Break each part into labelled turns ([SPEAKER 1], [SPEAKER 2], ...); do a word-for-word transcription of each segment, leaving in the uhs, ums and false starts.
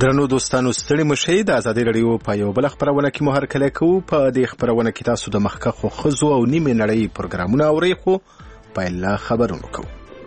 [SPEAKER 1] درنو دوستانو ستړي مشئ د ازادي رادیو په یو بل خبرونه کې مو هرکله کوو. په دې خبرونه کې تاسو د مخکخو خزو او نیمه نړۍ پروګرامونه اورئ، خو پهله خبرونه کوو.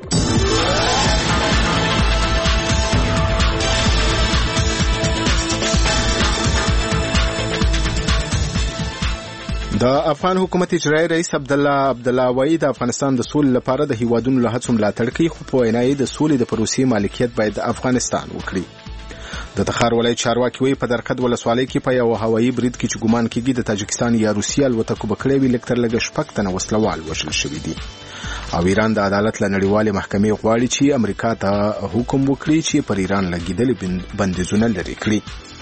[SPEAKER 1] د افغان حکومت اجرایی رئیس عبدالله عبدالله وایي د افغانستان د سولې لپاره د هیوادونو له هڅو ملاتړ کوي، خو په وینا یې د سولې د پروسې مالکیت باید افغانستان وکړي. د تخار ولایت چارواکي وایي په درقد ولسوالۍ کې په یو هوایي برید کې چې ګمان کېږي د تاجکستان یا روسیې الوتکو به کړی وي، لږ تر لږه شپږ تنه وسلوال وژل شوي دي. او ایران د عدالت له نړیوالې محکمې غواړي چې امریکا ته حکم وکړي چې پر ایران لګېدلي بندیزونه لرې کړي.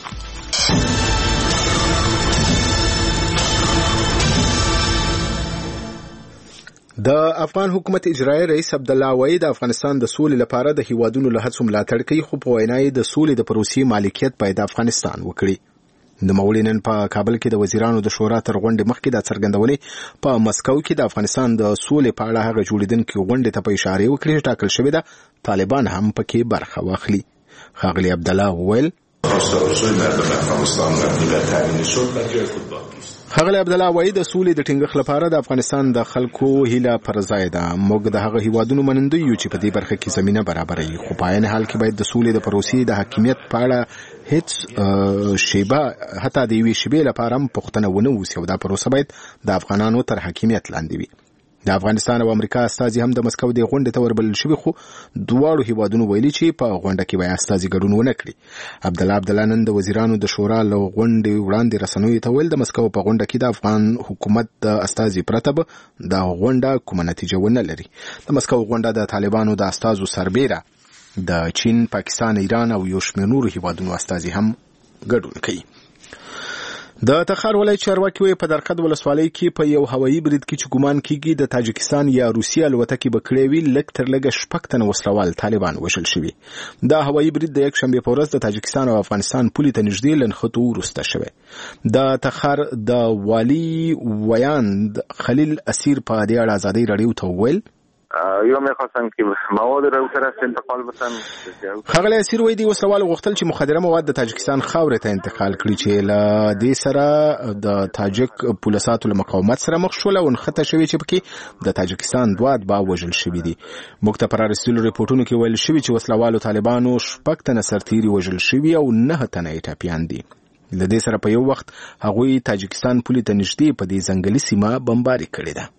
[SPEAKER 1] د افغان حکومت اجرایی رئیس عبدالله وایي د افغانستان د سولې لپاره د هیوادونو له هڅو ملاتړ کوي، خو په وینا یې د سولې د پروسې مالکیت باید افغانستان وکړي. د مولي نن په کابل کې د وزیرانو د شورا تر غونډې مخکې دا څرګندونې په مسکو کې د افغانستان د سولې په اړه هغه جوړیدونکې غونډې ته په اشاره وکړې چې ټاکل شوې ده طالبان هم پکې برخه واخلي. ښاغلي عبدالله وویل ښاغلی عبدالله وایي د سولې د ټینګښت لپاره د افغانستان د خلکو هیله پر ځای ده. موږ د هغه هیوادونو منندوی یو چې په دې برخه کې زمینه برابروي، خو په عین حال کې باید د سولې د پروسې د حاکمیت په اړه هیڅ شیبه حتی د یوې شیبې لپاره هم پوښتنه ونه وسي او دا پروسه باید د افغانانو تر حاکمیت لاندې وي. د افغانستان او امریکا استازي هم د مسکو د غونډې ته وربلل شوي، خو دواړو هیوادونو ویلي چې په غونډه کې به استازي ګډون ونه کړي. عبدالله عبدالله نن د وزیرانو د شورا له غونډې وړاندې رسنیو ته ویل د مسکو په غونډه کې د افغان حکومت د استازي پرته به د غونډه کومه نتیجه ونه لري. د مسکو غونډه د طالبانو د استازو سربیره د چین، پاکستان، ایران او یو شمېر نورو هیوادونو استازي هم ګډون کوي. د تخار ولایت چارواکي وایي په درقد ولسوالۍ کې په یو هوایي برید کې چې ګمان کېږي د تاجکستان یا روسیې الوتکې به کړی وي، لږ تر لږه شپږ تنه وسلوال طالبان وژل شوي. دا هوایي برید د یکشنبې په ورځ د تاجکستان او افغانستان پولې ته نږدې له نښتو وروسته شوی. د تخار د والي ویاند خلیل اسیر په دې اړه ازادي رادیو ته وویل
[SPEAKER 2] یا می‌خواستن که مواد را او طرف انتقال بتن.
[SPEAKER 1] ښاغلی اسیر وایي د وسلوالو غوښتل چې مخدره مواد د تاجکستان خاورې ته انتقال کړي، چې له دې سره د تاجک پولیساتو له مقاومت سره مخ شول او نښته شوي چې پکې د تاجکستان دوه اتباع وژل شوي دي. موږ ته په رارسېدلو ریپورټونو کې ویل شوي چې وسلوالو طالبانو شپږ تنه سرتیري وژل شوي او نهه تنه یې ټپیان دي. له دې سره په یو وخت هغوی تاجکستان پولې ته نږدې په دې ځنګلي سیمه بمباري کړې ده.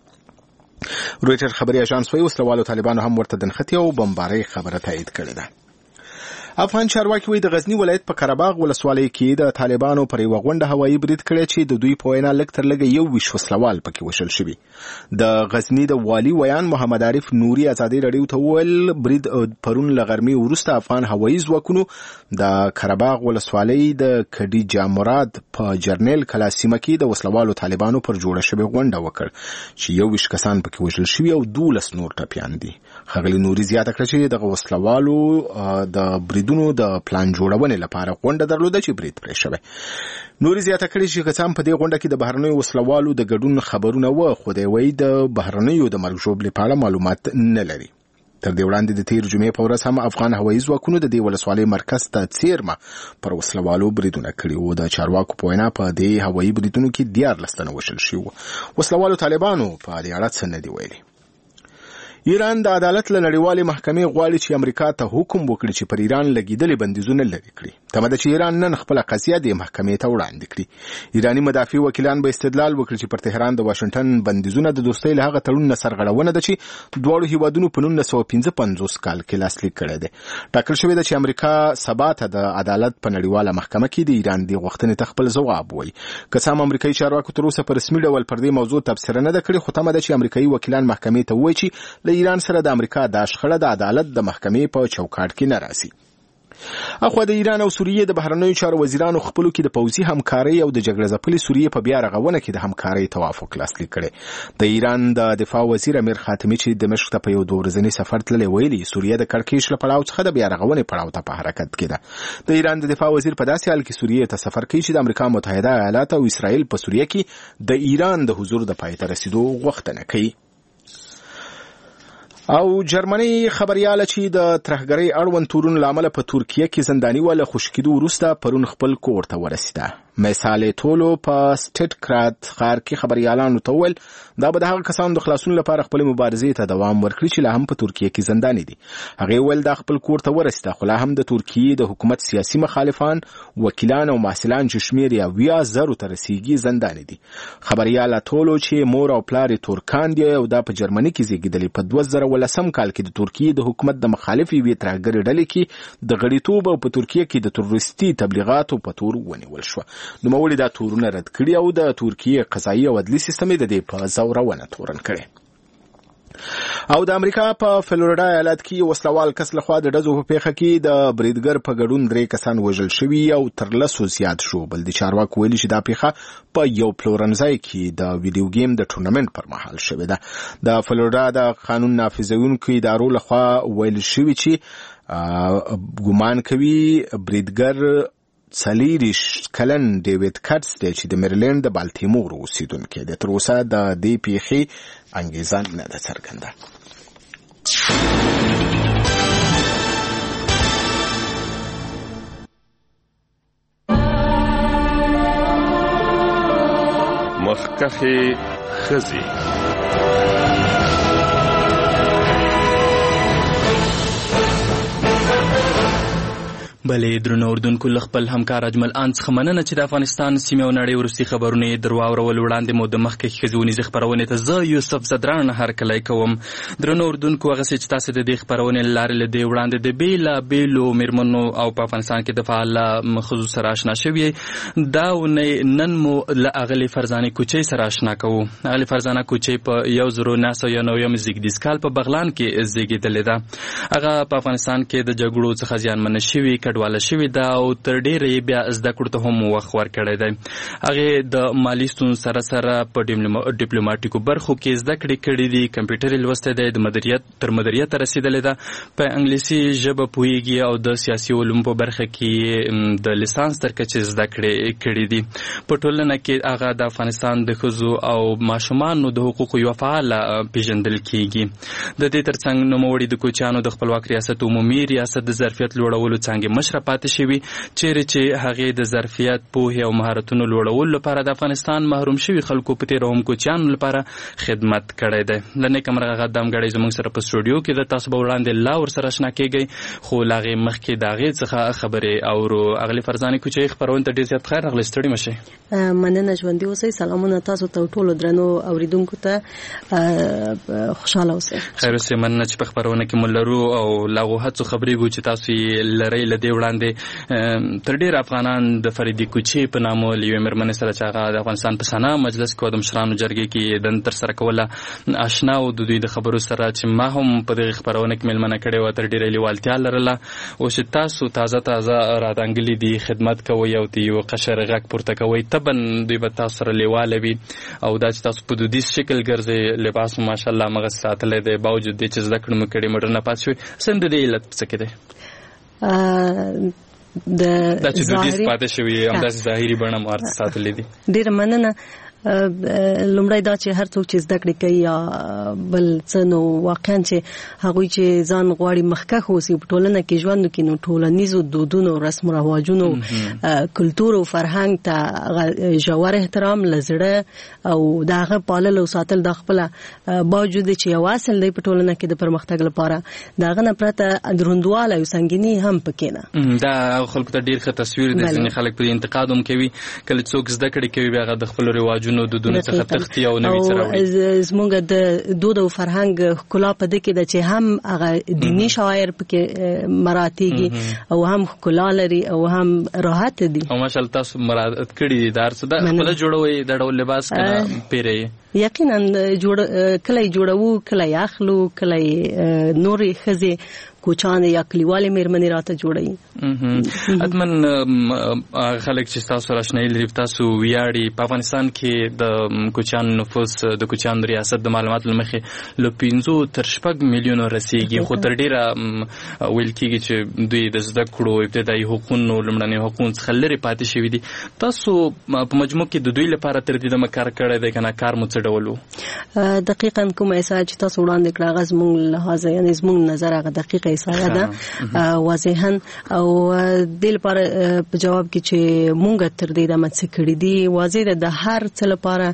[SPEAKER 1] رویټر خبري اژانس وایي وسلوالو طالبانو هم ورته د نښتې او بمبارۍ خبره تایید کړې ده. افغان چارواکي وایي د غزنی ولایت په قرهباغ ولسوالۍ کې د طالبانو پر یوه غونډه هوایي برید کړی چې د دوی په وینا لږ تر لږه یو ویشت وسلوال پکې وژل شوي. د غزنی د والي ویان محمد عارف نوري ازادي رادیو ته وویل برید پرون له غرمې وروسته افغان هوایي ځواکونو د قرهباغ ولسوالۍ د کډیجا مراد په جرنیل کلا سیمه کې د وسلوالو طالبانو پر جوړه شوې غونډه وکړ چې یو ویشت کسان پکې وژل شوي او دولس نور ټپیان دي. ښاغلي نوري زیاته کړه چې دغه وسلوالو د بریدونو د پلان جوړونې لپاره غونډه درلوده چې برید پرې شوی. نوري زیاته کړي چې که څه هم په دې غونډه کې د بهرنیو وسلوالو د ګډون خبرونه وه، خو دی وایي د بهرنیو د مرګ ژوبلې په اړه معلومات نه لري. تر دې وړاندې د تیر جمعې په ورځ هم افغان هوایي ځواکونو د دې ولسوالۍ مرکز ته څیرمه پر وسلوالو بریدونه کړي وو. د چارواکو په وینا په دې هوایي بریدونو کې دیارلس تنه وژل شوي وو. وسلوالو طالبانو په دې اړه څه نه دي ویلي. ایران د عدالت له نړیوالې محکمې غواړي چې امریکا ته حکم وکړي چې پر ایران لګېدلي بندیزونه لرې کړي. تمه ده چې ایران نن خپله قضیه د محکمې ته وړاندې کړي. ایراني مدافع وکیلان به استدلال وکړي چې پر تهران د واشنګټن بندیزونه د دوستۍ له هغه تړون نه سرغړونه ده چې دواړو هیوادونو په نولس سوه پنځه پنځوس کال کې لاسلیک کړی دی. ټاکل شوې ده چې امریکا سبا ته د عدالت په نړیواله محکمه کې د ایران دې غوښتنې ته خپل ځواب وایي. که څه هم امریکایي چارواکو تر اوسه په رسمي ډول پر دې موضوع تبصره نه ده کړې، خو تمه ده چې امریکایي وکیلان محکمې ته ووایي چې له ایران سره د امریکا دا شخړه د عدالت د محکمې په چوکاټ کې نه راسي. اخوا د ایران او سوریې د بهرنیو چارو وزیرانو خپلو کې د پوځي همکارۍ او د جګړه ځپلې سوریې په بیا رغونه کې د همکارۍ توافق لاسلیک کړی. د ایران د دفاع وزیر امیر خاتمي چې دمشق ته په یو دوه ورځني سفر تللی ویلي سوریې د کړکېچ له پړاو څخه د بیا رغونې پړاو ته په حرکت کې ده. د ایران د دفاع وزیر په داسې حال کې سوریې ته سفر کوي چې د امریکا متحده ایالات او اسرائیل په سوریې کې د ایران د حضور د پای ته رسیدو غوښتنه کوي. او جرمني خبرياله چې د ترهګرۍ اړوند تورونو لامل په ترکیه کې زنداني ولا خوشکیدو وروسته پرون خپل کور ته ورسیده. مثال ټولو په سټټکرات ښار کې خبريالانو ته ویل دا به د هغه کسانو د خلاصون لپاره خپل مبارزې ته دوام ورکړي چې لا هم په ترکیه کې زنداني دي. هغه ویل دا خپل کور ته ورسیده خو لا هم د ترکیه د حکومت سیاسي مخالفان، وکیلان او محصلان چې شمیر یا ویا زرو ته رسیدي زنداني دي. خبرياله ټولو چې مور او پلار ترکان دي او دا په جرمني کې زیږیدلي په دوه زره ولسم کال کې د ترکیه د حکومت د مخالفي وی ترهګرۍ ډلې کې د غړیتوب او په ترکیه کې د تروریستي تبلیغاتو په تور ونیول شو. نو مولي دا تورونه رد کړي او د ترکیه قضایي او عدلي سیستم د دې په زورونه تورن کړي. او د امریکا په فلوریډا ایالت کې وسلوال کس لخوا د ډزو په پیښه کې د بریدګر په ګډون درې کسان وژل شوي او تر لسو زیات شو. بل د چارواکو ویلي چې دا پیښه په یو پلورنځای کې د ویډیو گیم د ټورنمنت پر مهال شوې ده. د فلوریډا د قانون نافذونکو ادارو لخوا ویل شوي چې ګومان کوي بریدګر سلیریش کلن ډیوډ کټس دی چې د میریلند د بالټیمور اوسیدونکی دی. تر اوسه د دې پیښې انګیزه نه ده څرګنده.
[SPEAKER 3] مخکخې ښځې
[SPEAKER 4] بلې درنو اردوونکو له خپل همکار اجمل آن څخه مننه چې د افغانستان سیمې او نړۍ وروستي خبرونه یې در واورول. وړاندې مو د مخکښې ښځونیزې خپرونې ته زه یوسف زدران هرکلی کوم. درنو اردوونکو هغسې چې تاسې د دې خپرونې له لارې له دې وړاندې د بېلابېلو مېرمنو او په افغانستان کې د فعاله ښځو سره اشنا شوي، دا اونۍ نن مو له اغلې فرزانې کوچۍ سره اشنا کوو. اغلې فرزانه کوچۍ په یو زرو نهه سوه نویم زیږدیز کال په بغلان کې زیږېدلې ده. هغه په افغانستان کې د جګړو څخه زیانمنه شوي واله شوې ده او تر ډېره یې بیا زده کړو ته هم وخت ورکړی دی. هغې د مالي ستونزو سره سره په ډیپلوماټیکو برخو کې زده کړې کړي دي، کمپیوټر یې لوستی دی، د مدیریت تر مدیریته رسېدلې ده، په انګلیسي ژبه پوهېږي او د سیاسي علومو په برخه کې د لیسانس تر کچې زده کړې کړي دي. په ټولنه کې هغه د افغانستان د ښځو او ماشومانو د حقوقو یوه فعاله پیژندل کېږي. د دې تر څنګ نوموړي د کوچیانو د خپلواک ریاست عمومي ریاست د ظرفیت لوړولو څانګې مشره پاتې شوي، چیرې چې هغې د ظرفیت، پوهې او مهارتونو لوړولو لپاره د افغانستان محروم شوي خلکو په تېره هم کوچیانو لپاره خدمت کړی دی. له نیکه مرغه غدام ګړی زموږ سره په سټوډیو کې د تاسو به وړاندې لا ورسره اشنا کېږئ، خو له هغې مخکې د هغې څخه خبرې اورو. اغلې فرزانې کوچۍ خپرونې ته ډېر زیات خیر راغلی، ستړي مه شئ.
[SPEAKER 5] مننه، ژوندي اوسئ. سلامونه تاسو ته ټولو درنو اورېدونکو ته، خوشحاله اوسئ.
[SPEAKER 4] خیر اوسئ. مننه چې په خپرونه کې مو لرو او له هغو هڅو خبرېږو چې تاسو یې لرئ. له دې وړاندې تر ډېر افغانان د فریدي کوچې په نامه له یوې مېرمنې سره چې هغه د افغانستان په سنا مجلس کې او د مشرانو جرګې کې دنده ترسره کوله اشنا و د دوی د خبرو سره چې ما هم په دغې خپرونه کې مېلمنه کړې وه، تر ډېره لیوالتیا لرله. اوس چې تاسو تازه تازه رادانګلي دي، خدمت کوئ او د یو قشر غږ پورته کوئ، طبعا دوی به تاسو سره لیواله وي. او دا چې تاسو په دودیز شکل ګرځئ، لباس مو ماشاءالله همغسې ساتلی دی، باوجود دې چې زده کړې مو کړې مډرنه پاتې شوې. اصلا د دې علت څه کې دی؟
[SPEAKER 5] د
[SPEAKER 4] دا چې دودیز پاتې شوي همداسې ظاهري بڼه مو ورته ساتلې دي.
[SPEAKER 5] ډېره مننه. لومړی دا چې هر څوک چې زده کړې کوي یا بل څه، نو واقعا چې هغوی چې ځان غواړي مخکښ اوسي په ټولنه کې ژوند وکړي، نو ټولنیزو دودونو، رسم و رواجونو، کلتور او فرهنګ ته ژور احترام له زړه او د هغه پالل او ساتل دا خپله باوجود چې یو اصل دی په ټولنه کې د پرمختګ لپاره، د هغه نه پرته دروندوالی او سنګیني هم پکې نه. دا
[SPEAKER 4] خلکو ته ډېر ښه تصویر دی. ځینې خلک پرې انتقاد هم کوي کله څوک زده کړې کوي بیا هغه د خپلو رواجونو دودونو څخه تختی او نوي څه راوړي.
[SPEAKER 5] زموږ د دود او فرهنګ ښکلا په دې کې ده چې هم هغه دیني شاعر پکې مراتېږي او هم ښکلا لري او هم راحت دي.
[SPEAKER 4] او ماشاءالله تاسو مراد کړي دي دا څه ده خپل جوړوي د ډول لباس کنه پیری
[SPEAKER 5] یقینا جوړ کله جوړو کله اخلو کله نورې خزه کوچان یا کلیوالې میرمنې راته جوړوي.
[SPEAKER 4] اتمن خلک چې تاسو راشنایي لري تاسو ویاړي په افغانستان کې د کوچان نفوس د کوچان ریاست د معلوماتو لمخې له پنځو تر شپږ میلیونو رسیږي، خو تر ډیره ویل کېږي چې دوی د زده کړو ابتدایي حقوقونو لومړني حقوقو څخه لرې پاتې شوي دي. تاسو په مجموع کې د دوی لپاره تر دې دمه کار کړی دی که نه؟ کار مو څه ډول و؟
[SPEAKER 5] دقیقاً کومه احصایه چې تاسو وړاندې کړه هغه زموږ لحاظه یعنې زموږ نظر هغه دقیقه احصایه ده واضحاً، او دې لپاره په جواب کې چې مونږ تر دې دمه څه کړي دي واضح ده. د هر څه لپاره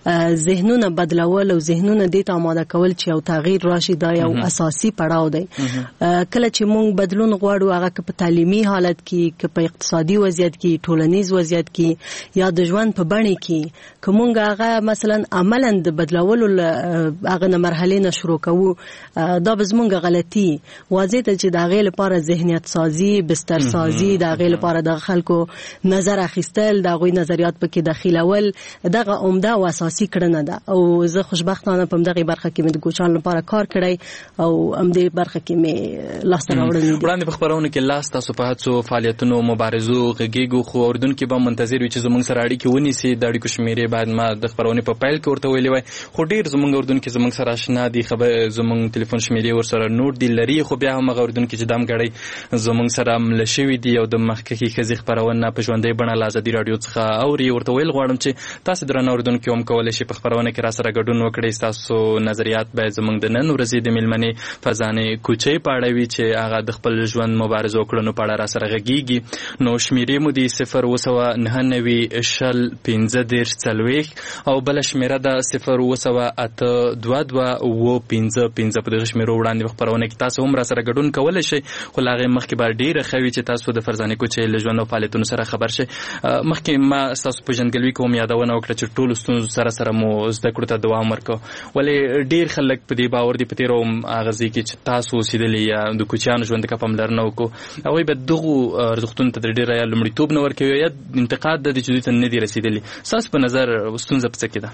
[SPEAKER 5] ذهنونه بدلول او ذهنونه دې ته آماده کول چې یو تغییر راشي دا یو اساسي پړاو دی. کله چې مونږ بدلون غواړو هغه که په تعلیمي حالت کې که په اقتصادي وضعیت کې ټولنیز وضعیت کې یا د ژوند په بڼې کې که مونږ هغه مثلا عملا د بدلولو هغه نه مرحلې نه شروع کوو دا به زمونږ غلطي. واضح ده چې د هغې لپاره ذهنیت سازي بستر سازي د هغې لپاره د خلکو نظر اخیستل د هغوی نظریات پکې داخلول دغه عمده او اساسي کړنه ده. او زه خوشبختانه په همدغې برخه کې مې د کوچان لپاره کار کړی او همدې برخه کې مې لاسته راوړنې دي.
[SPEAKER 4] وړاندې په خپرونه کې لاس تاسو په هڅو فعالیتونو مبارزو غږیږو، خو اردوونکي به منتظر وي چې زموږ سره اړیکې ونیسي. د اړیکو شمېرې باید ما د خپرونې په پیل کې ورته ویلې وای، خو ډېر زموږ اردوونکي زموږ سره اشنا دي، خبر زموږ ټلیفون شمېرې ورسره نوټ دي لري، خو بیا هم هغه اردوونکي چې دم ګړی زموږ سره مله شوي دي او د مخکښې ښځې خپرونه په ژوندۍ بڼه له ازادي راډیو څخه اوري. ورته ویل غواړم چې تاسو درنه اردوونکي هم کولی شي په خپرونه کې راسره ګډون وکړئ. ستاسو نظریات باید زموږ د نن ورځې د مېلمنې فرزانې کوچۍ په اړه وي چې هغه د خپل ژوند مبارزو کړنو په اړه راسره غږیږي. نو شمېرې مو دي صفر اووه سوه نهه نوي شل پنځه دېرش څلوېښت او بله شمېره ده صفر اووه سوه اته دوه دوه اووه پنځه پنځه. په دغه شمېرو وړاندې په خپرونه کې تاسو هم راسره ګډون کولی شئ، خو له هغې مخکې به ډېره ښه وي چې تاسو د فرزانې کوچۍ له ژوند او فعالیتونو سره خبر شئ. مخکې ما ستاسو پیژندګلوي کوم یادونه وکړه چې ټولو ستونزو سره سره مو زده کړو ته دوام ورکړو، ولې ډېر خلک په دې باور دي په تېرو هغه ځای کې چې تاسو اوسېدلي یا د کوچیانو ژوند ته پاملرنه وکړو، هغوی به دغو ارزښتونو ته ډېره یا لومړیتوب نه ورکوي یا انتقاد ده چې دوی ته نه دي رسېدلي. ستاسو په نظر ستونزه په څه کې ده؟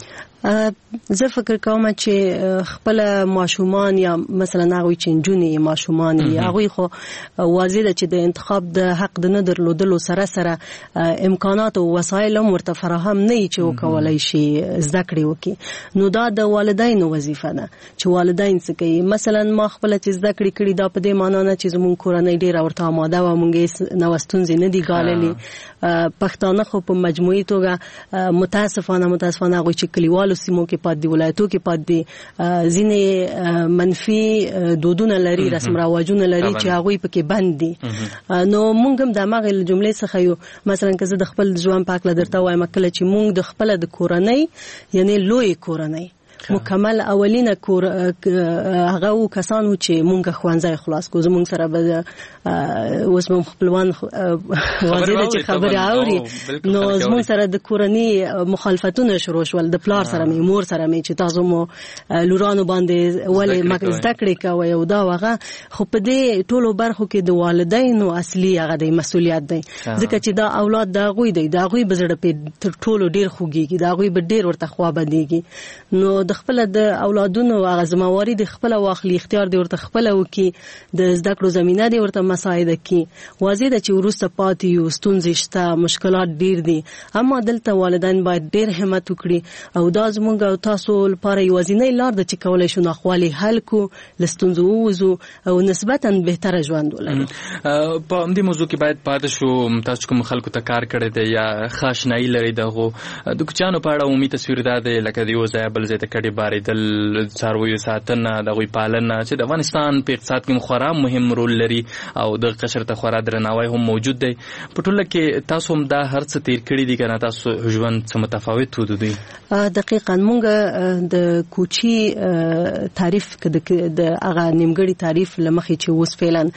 [SPEAKER 5] زه فکر کوم چې خپله ماشومان یا مثلا هغوی چې نجونې ماشومان وي هغوی خو واضح ده چې د انتخاب د حق د نه درلودلو سره سره امکانات او وسایل هم ورته فراهم نه وي چې وکولی شي زده کړې وکړي. نو دا د والدینو وظیفه ده چې والدین څه کوي. مثلا ما خپله چې زده کړې کړي دا په دې معنا نه چې زموږ کورنۍ ډېره ورته آماده وه، موږ یې نوه ستونزې نه دي ګاللې. پښتانه خو په مجموعي توګه متاسفانه متاسفانه هغوی چې کلیوالو سیمو کې پات دي، ولایتو کې پات دي، ځینې منفي دودونه لري، رسم رواجونه لري چې هغوی پکې بند دي. نو موږ هم د هماغې جملې څخه یو. مثلا که زه د خپل ژوند په هکله درته وایم، کله چې موږ د خپله د کورنۍ یعنې لویې کورنۍ مکمل اولینه کور هغه و کسانو چې مونږ ښوونځی خلاص کو، زمونږ سره به اوس به خپلوان واضح ده چې خبرې اوري، نو زمونږ سره د کورني مخالفتونه شروع شول، د پلار سره مې مور سره مې چې تاسو مو لورانو باندې ولې مکه زده کړې کوئ او دا هغه. خو په دې ټولو برخو کې د والدینو اصلي هغه دی مسؤلیت دی، ځکه چې دا اولاد د هغوی دی، د هغوی به زړه پې تر ټولو ډېر خوږېږي، د هغوی به ډېر ورته خوا بدېږي. نو د خپل د اولادونو هغه ذمہواری د خپل واخلي، اختیار دی ورته خپل وکي، د زده کړو زمينه دی ورته مساعده کی. واضح ده چې ورسته پاتې یو ستونزې شته، مشکلات ډیر دي، اما دلته والدین باید ډیر همت وکړي او دا زموږ او تاسو لپاره یوازینۍ لار ده چې کولای شو ناخوالي حل کو، لستونزو ووزو او نسبتا بهتره ژوند ولرو.
[SPEAKER 4] په دې موضوع کې باید پاتې شو تاسو کوم خلکو ته کار کړی دی یا خاصنۍ لري دغه د کوچانو په اړه عمومي تصویر دا دی لکه دی وځای بل ځای ته کډي باریدل، څارویو ساتنه، دغه پالنه چې د افغانستان په اقتصاد کې خورا مهم رول لري او د قشر ته خورا درناوی هم موجود دی. په ټوله کې تاسو هم دا هر څه تیر کړی دي کنه، تاسو ژوند څه متفاوت و دی؟
[SPEAKER 5] دقیقاً مونږ د کوچی تعریف کده د هغه نیمګړی تعریف لمخې چې اوس فعلا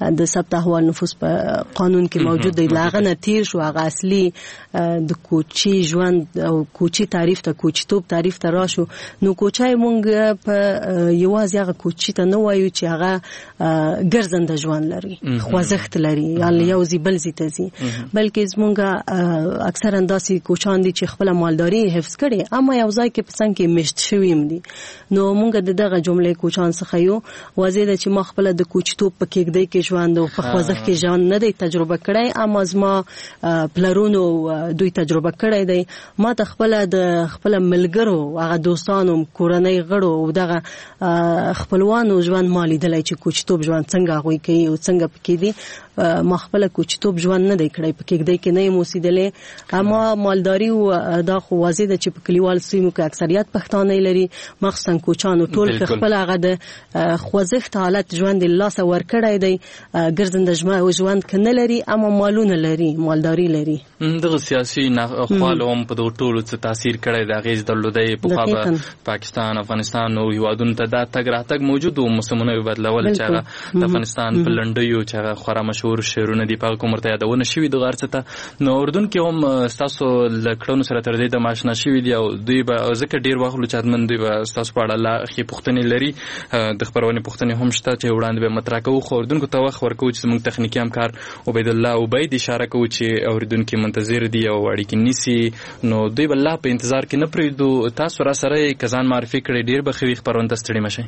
[SPEAKER 5] د ثبت احوال نفوس په قانون کې موجود دی. لاغه نه تیر شو هغه اصلي د کوچي ژوند او کوچي تعریف ته کوچتوب تعریف ته راشو. نو کوچای مونږ په یوازې هغه کوچي ته نه وایو چې هغه ګرځنده ژوند لري، خوځښت لري، یعنی یو ځبل زی تزي، بلکې زمونږ اکثر انداسي کوچان دي چې خپل مالداري حفظ کړي اما یو ځای کې پسند کې مشت شویم دي. نو مونږ د دغه جملې کوچان څخه یو واضح ده چې ما خپل د کوچتوب په کېږدۍ کې ژوند او په خوځښت کې ژوند نه دی تجربه کړی، اما زما پلرونو دوی تجربه کړی دی. ما ته خپل د خپل ملګرو هغه دوستانو کورنۍ غړو او دغه خپلوانو ژوند مالي دلای چې کوچتوب ژوند څنګه غوي کوي او څنګه پکې دي. ما خپل کوچتوب ژوند نه دی کړی، په کېږدۍ کې نه یم اوسېدلی، اما مالداري دا خو واضح ده چې په کلیوال سیمو کې اکثریت پښتانه لري، مخصوصا کوچانو ټول خپل هغه د خوځښت حالت ژوند لاسه ورکړی دی، ګرځنده ژوند کې نه لري اما مالونه لري، مالداري لري.
[SPEAKER 4] دغه سیاسي ناخوالو هم په دغه ټولو څه تاثیر کړی دی، اغېز درلودی. پخوا پاکستان افغانستان او هیوادونو ته دا تګ راتګ موجود و، موسمونه یې بدلول چې هغه د افغانستان په لنډیو چې هغه خورا مشهور شعرونه دي په هغه کې هم ورته یادونه شوي دغه هر څه ته. نو اردن کې هم ستاسو له کړنو سره تر دې دمه اشنا شوي دي او دوی به ځکه ډېر وخت لوچادمن دوی به ستاسو په اړه لا ښې پوښتنې لري، د خپرونې پوښتنې هم شته چې وړاندې به مطرح کوو. خو اردونکو ته وخت ورکوو چې زموږ تخنیکي همکار عبیدالله عبید اشاره کوو چې اورېدونکي منتظر دي او اړیکې نیسي، نو دوی به لا په انتظار کې نه پرېږدو. تاسو را سره یې که ځان معرفي کړئ ډېر به ښه وي، خپرونې ته ستړي مه شئ.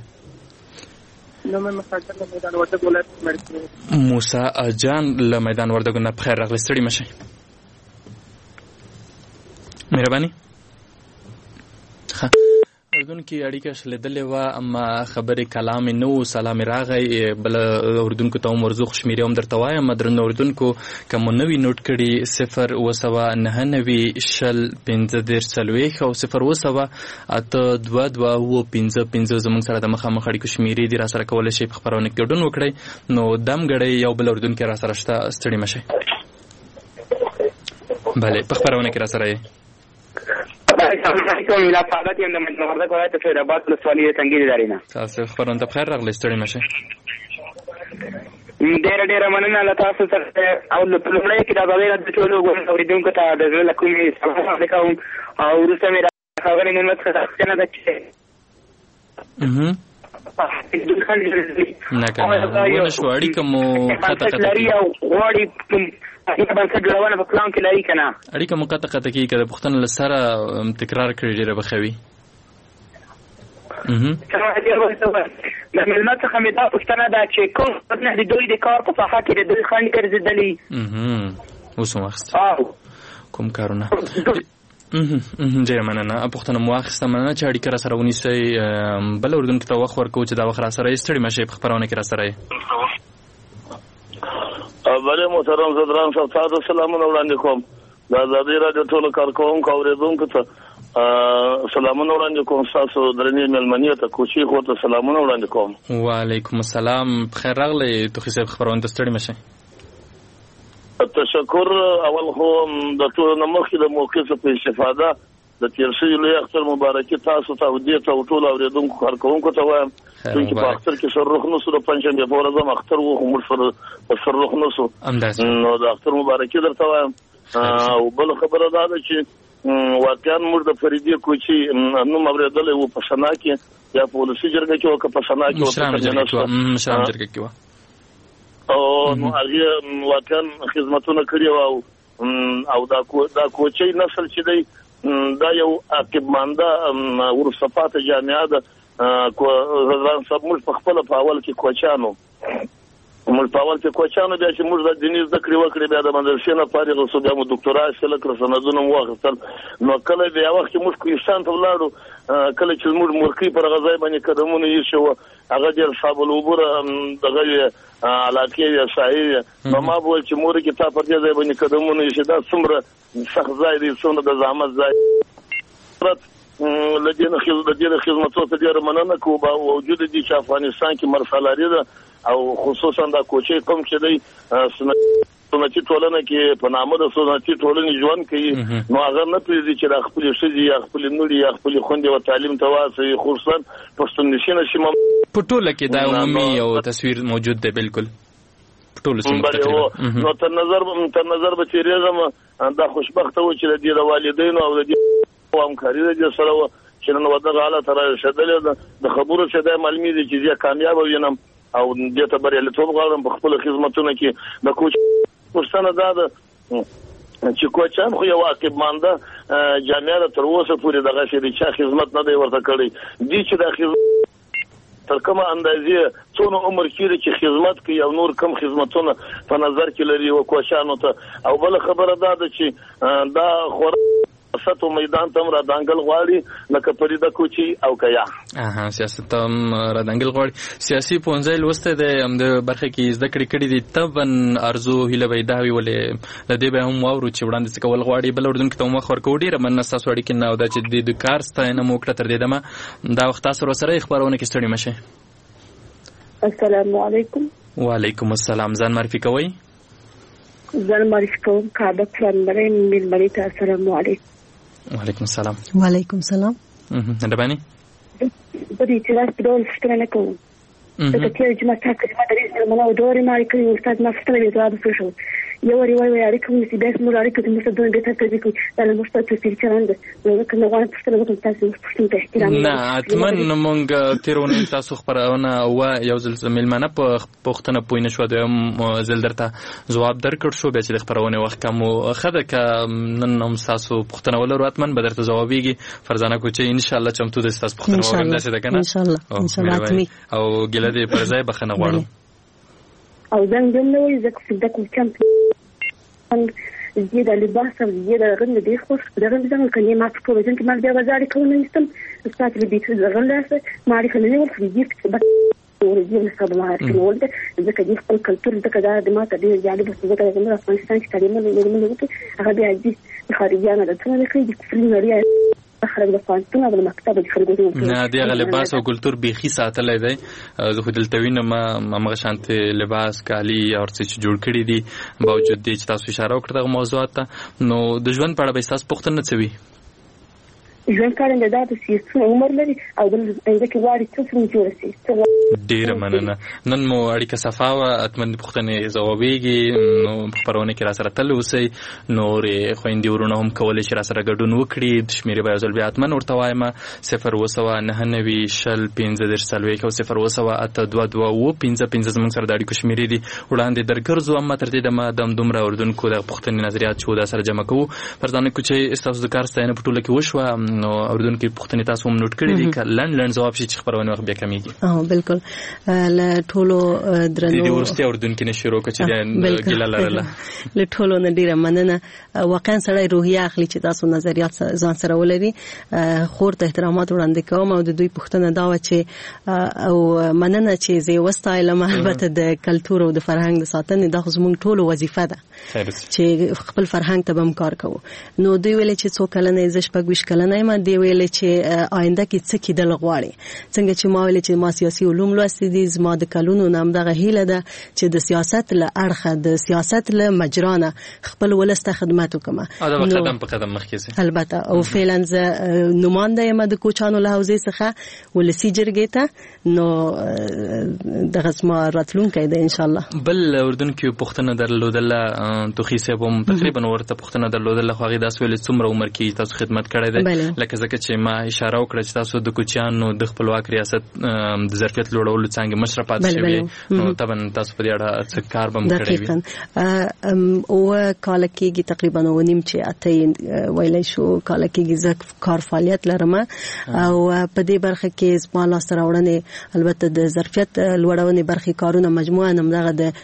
[SPEAKER 4] موسی جان له میدان وردګو نه بخیر راغلی، ستړي مه شئ، مهرباني. اردن کې اړیکه شلېدلې وه اما خبرې کلام نه و، سلام راغی. بل اردونکو ته هم ورزو شمېرې هم درته وایم. درنو اردونکو که مو نوي نوټ کړي صفر اوه سوه نهه نوي شل پنځه دېرش څلوېښت او صفر اوه سوه اته دوه دوه اووه پنځه پنځه زموږ سره د مخامخ اړیکو شمېرې دي، را سره کولی شئ په خپرونه کې ګډون وکړئ. نو دم ګړی یو بل اردونکی را سره شته، ستړي مه شئ. بله په خپرونه کې را سره یې تاسو خبرونه ته بخیر راغلی، ستړي مه شئ.
[SPEAKER 6] ډېره ډېره مننه له تاسو سره او لومړی کې د ازادۍ راډیو د ټولو اورېدونکو ته د زړه له کومې سلام عرض کوم او وروسته مې ښاغلي مېلمه څخه پوښتنه ده چې
[SPEAKER 4] نه که نه ونه شو اړیکه مو قطع قطع
[SPEAKER 6] لري او غواړي هغه بنسټ جوړونه په پلان کې لري که نه
[SPEAKER 4] اړیکه مو قطع قطع کېږي که د پوښتنه له سره تکرار کړي ډېره به ښه وي.
[SPEAKER 6] د مېلمه څخه مې دا پوښتنه ده چې کوم کارونه د دوی د کار په ساحه کې د دوی خنډ ګرځېدلي
[SPEAKER 4] اوس مو واخیسته کوم کارونه؟ ډېره مننه، پوښتنه مو واخیسته. مننه چې اړیکه را سره ونیسئ. بل اردونکي ته وخت ورکوو چې دا وخت را سره یې ستړي مه شئ، په خپرونه کې را سره یې.
[SPEAKER 7] بله محترم زدران صاحب تاسو سلامونه وړاندې کوم. د ازادۍ راډیو ټولو کارکوونکو او اورېدونکو ته سلامونه وړاندې کوم. ستاسو درنې مېلمنې ته کوچي خو ته سلامونه وړاندې کوم.
[SPEAKER 4] وعلیکم السلام، بخیر راغلی توخي صاحب، خپرونه ته ستړي مه شئ.
[SPEAKER 7] تشکر. اول خو د ټولو نه مخکې د موقع څخه په استفاده د تېر شوي لوی اختر مبارکي تاسو ته او دې ته او ټولو اورېدونکو کارکوونکو ته وایم چې په اختر کې سر رخ نسو، د پنجشنبې په ورځ هم اختر و خو موږ په سر رخ نسو، نو د اختر مبارکي درته وایم. او بل خبره دا ده چې واقعا موږ د فریدې کوچي نوم اورېدلی و په سنا کې یا په ولسي جرګه کې و که په سنا کې
[SPEAKER 4] مشرانو جرګه کې و
[SPEAKER 7] او نو هغې واقعا خدمتونه کړي وو او دا کوچی نسل چې دی دا یو عقب مانده وروسته پاتې جامعه ده. زدران صاحب موږ په خپله په اول کې کوچیانو موږ په اول کې کوچیانو بیا چې موږ د دیني زده کړې وکړې بیا د مدرسې نه فارغ شو، بیا مو ډاکټرا حاصله کړه، سندونه مو واخیستل. نو کله بیا وخت کې موږ کوهستان ته ولاړو، کله چې موږ مورکۍ پر هغه ځای باندې قدمونه ایښي وو، هغه ډېر صاحب العبوره دغه یې علاقې یا ساحې یې نو ما به ویل چې مورکۍ تا پر دې ځای باندې قدمونه ایښي دا څومره سخت ځای دی، څومره د زحمت ځای. له دې نه خدمتونو ته ډېره مننه کوو. باوجود دي چې افغانستان کې مرسالاري ده او خصوصا دا کوچی قوم چې دی سنتي ټولنه کې په نامه د سنتي ټولنې ژوند کوي، نو هغه نه پرېږدي چې د خپلې ښځې یا خپلې لوڼې یا خپلې خویندې و تعلیم ته واستوي، خصوصا پښتون نشینه سیمه
[SPEAKER 4] په ټوله کې دا عمومي یو تصویر موجود دی. بالکل ټول سیمه
[SPEAKER 7] تقریبا نو تر نظر تر نظر به تیریږم دا خوشبخته و چې د دې والدینو او د دې همکاري د سره چې نن ودا حالت راځدل د خبرو چې د معلومي دي چې زه کامیاب وینم او دې ته بریالیتوب غواړم په خپل خدماتونو کې د کوچ پښتنه دا د چې کوچان خو یو عاقب مانده جامعه تر اوسه پورې دغه شی د چا خدمت نه دی ورته کړی دي چې د خدمت تر کومه اندازې څونه عمر کېږي چې خدمت کوي او نور کم خدمتونه په نظر کې لري او کوچانو ته او بل خبره دا ده چې دا خور ساتو میدان تم را دانګل غواړي لکه پریده کوچی او کیا
[SPEAKER 4] اها سیاست تم را دانګل غواړي سیاسي پونځه لوسته د د برخه کې زده کړې کړې دي تبن ارزو هله ویداوی ولې د دې به هم واورو چې وړاندې څه کول غواړي بل اردن کې ته مخ ورکو ډیره من تاسو اړ کې نه او دا چې د کار ستاینه موکړه تر دې دمه دا وخت تاسو سره خبرونه کې ستړي مشه.
[SPEAKER 8] السلام علیکم.
[SPEAKER 4] وعلیکم السلام. ځان معرفي کوئ؟
[SPEAKER 8] ځان معرفي کوم کابل پلان مل مليته. السلام علیکم.
[SPEAKER 4] وعلیکم السلام.
[SPEAKER 5] وعلیکم السلام.
[SPEAKER 4] اها دبانی
[SPEAKER 8] بدي تلاش بدون فتره لكم اها كثير جماعه تاكل ما ادري ما لو دوري ما يكون استاذ ما فتره يضرب في شو يوري وي عليكم سيباس مر عليكم المستدون بتاكلكم انا مستعد في الكلام ولكن لو انا فتره لكم تاسو مستعد احترام
[SPEAKER 4] نه اتمنى مونږ تیرونه تاسو خبرونه او یو ځل ملمنه په پښتنه پوینه شو د زل درته جواب درکړ شو به چې خبرونه وخت کوم خده ک نن هم تاسو پښتنه ولر اتمن به درته جوابيږي فرزانه کو چې ان شاء الله چمتو د تاسو پښتنه وګنداسه ده کنه
[SPEAKER 5] ان شاء الله ان شاء الله
[SPEAKER 4] او ګله دې پر ځای بخنه غواړم
[SPEAKER 8] او زنګ نوې زکه صدق کم زيادة لباس زيادة غنى بيخوش غنى زمان كان يما تقول إذا كمان بيا وزاري كون يستم استاذ اللي بيتوز غنى ما عارف إنه يوم في جيب بس ورجيم الصبر ما عارف إنه ولده إذا كجيب كل كلتور إذا كذا دماغ تبي يعني بس إذا كذا زمان أفغانستان كلمة من من من وقت أغبي عزيز خارجيانا ده ترى لكي يكفرني مريا خرج د فانتون د مکتب د خرجو
[SPEAKER 4] نه دی لباس او کلتور بيخي ساتلای دی زه خو دلته وینم ما مغشانت لباس کالی او څه جوړ کړی دي باوجود دې چې تاسو اشاره وکړه موضوعات ته نو د ژوند په اړه به تاسو پوښتنه کوي
[SPEAKER 8] ژوند کارن د داتو سیاسي عمر لري او د ځکه واري څه جوړ شي
[SPEAKER 4] ډیر مننه نن مو اړیکه صفاوه اتمن پوښتنه جوابيږي نو خبرونه کې را سره تل وسی نور خويندې ورونه هم کولای شي را سره ګډون وکړي د شمیرې بیا ځل بیا اتمن ورته وایم صفر وسوا نه نوي شل پنځه در سلوي کو صفر وسوا اته دوه دوه و پنځه پنځه زمون سره د اړیکو شمیرې دي وړاندې درګرځو اما تر دې د ما دم دومره اردن کو د پوښتنې نظریات شو د سره جمع کوو پرځانه کو چې استاسو د کار ستاینه په ټوله کې وشو نو اردن کې پښتنې تاسو هم نوٹ کړی دي لند لند جواب شي چې خبرونه وخت بیا کمیږي
[SPEAKER 5] اه بالکل ل ټولو درنو
[SPEAKER 4] د ورستي اردن کې نشو کچې د ګیلا لرله
[SPEAKER 5] ل ټولو نډیره مننه واقعا سړی روحیه اخلي چې تاسو نظریات ځان سره ولري خور ته احترامات وړاندې کوم او د دوی پښتنه دا و چې او مننه چې زه وستایلم البته د کلتور او د فرهنګ د ساتنې د زموږ ټولو وظیفه ده چې خپل فرهنګ ته هم کار کوو نو دوی ویل چې څو کلنې زش پګوش کلنې ما دی ویل چې آینده کې څه کېدل غواړي څنګه چې ما ویل چې ما سیاسي علوم لوستي دي زما د کلونو نام دغه هیله ده چې د سیاست له اړخه د سیاست له مجرانه خپل ولسته خدمت وکم
[SPEAKER 4] دا قدم په قدم مخکې
[SPEAKER 5] البته او فعلا ز نماینده یم د کوچانو له حوزې څخه ولسی جرګې ته نو دغه اسما راتلونکي ده ان شاء الله
[SPEAKER 4] بل اردن کې پښتنه درلودل توخي سبم تقریبا ورته پښتنه درلودل خو غي داس ویل څومره عمر کې تاسو خدمت کړی دی لکه ځکه چې ما اشاره وکړه چې تاسو د کوچیانو د خپلواک ریاست د ظرفیت لوړولو څنګه مشر پات شوی نو طبعا تاسو په دې اړه څه کار بم کړی وي
[SPEAKER 5] دقیقاً او کال کېږي تقریبا ونیم چې اته ویلای شو کال کېږي زه کار فعالیت لرم او په دې برخه کې زما لاس راوړنې البته د ظرفیت لوړونې برخې کارونه مجموعه نمدغه د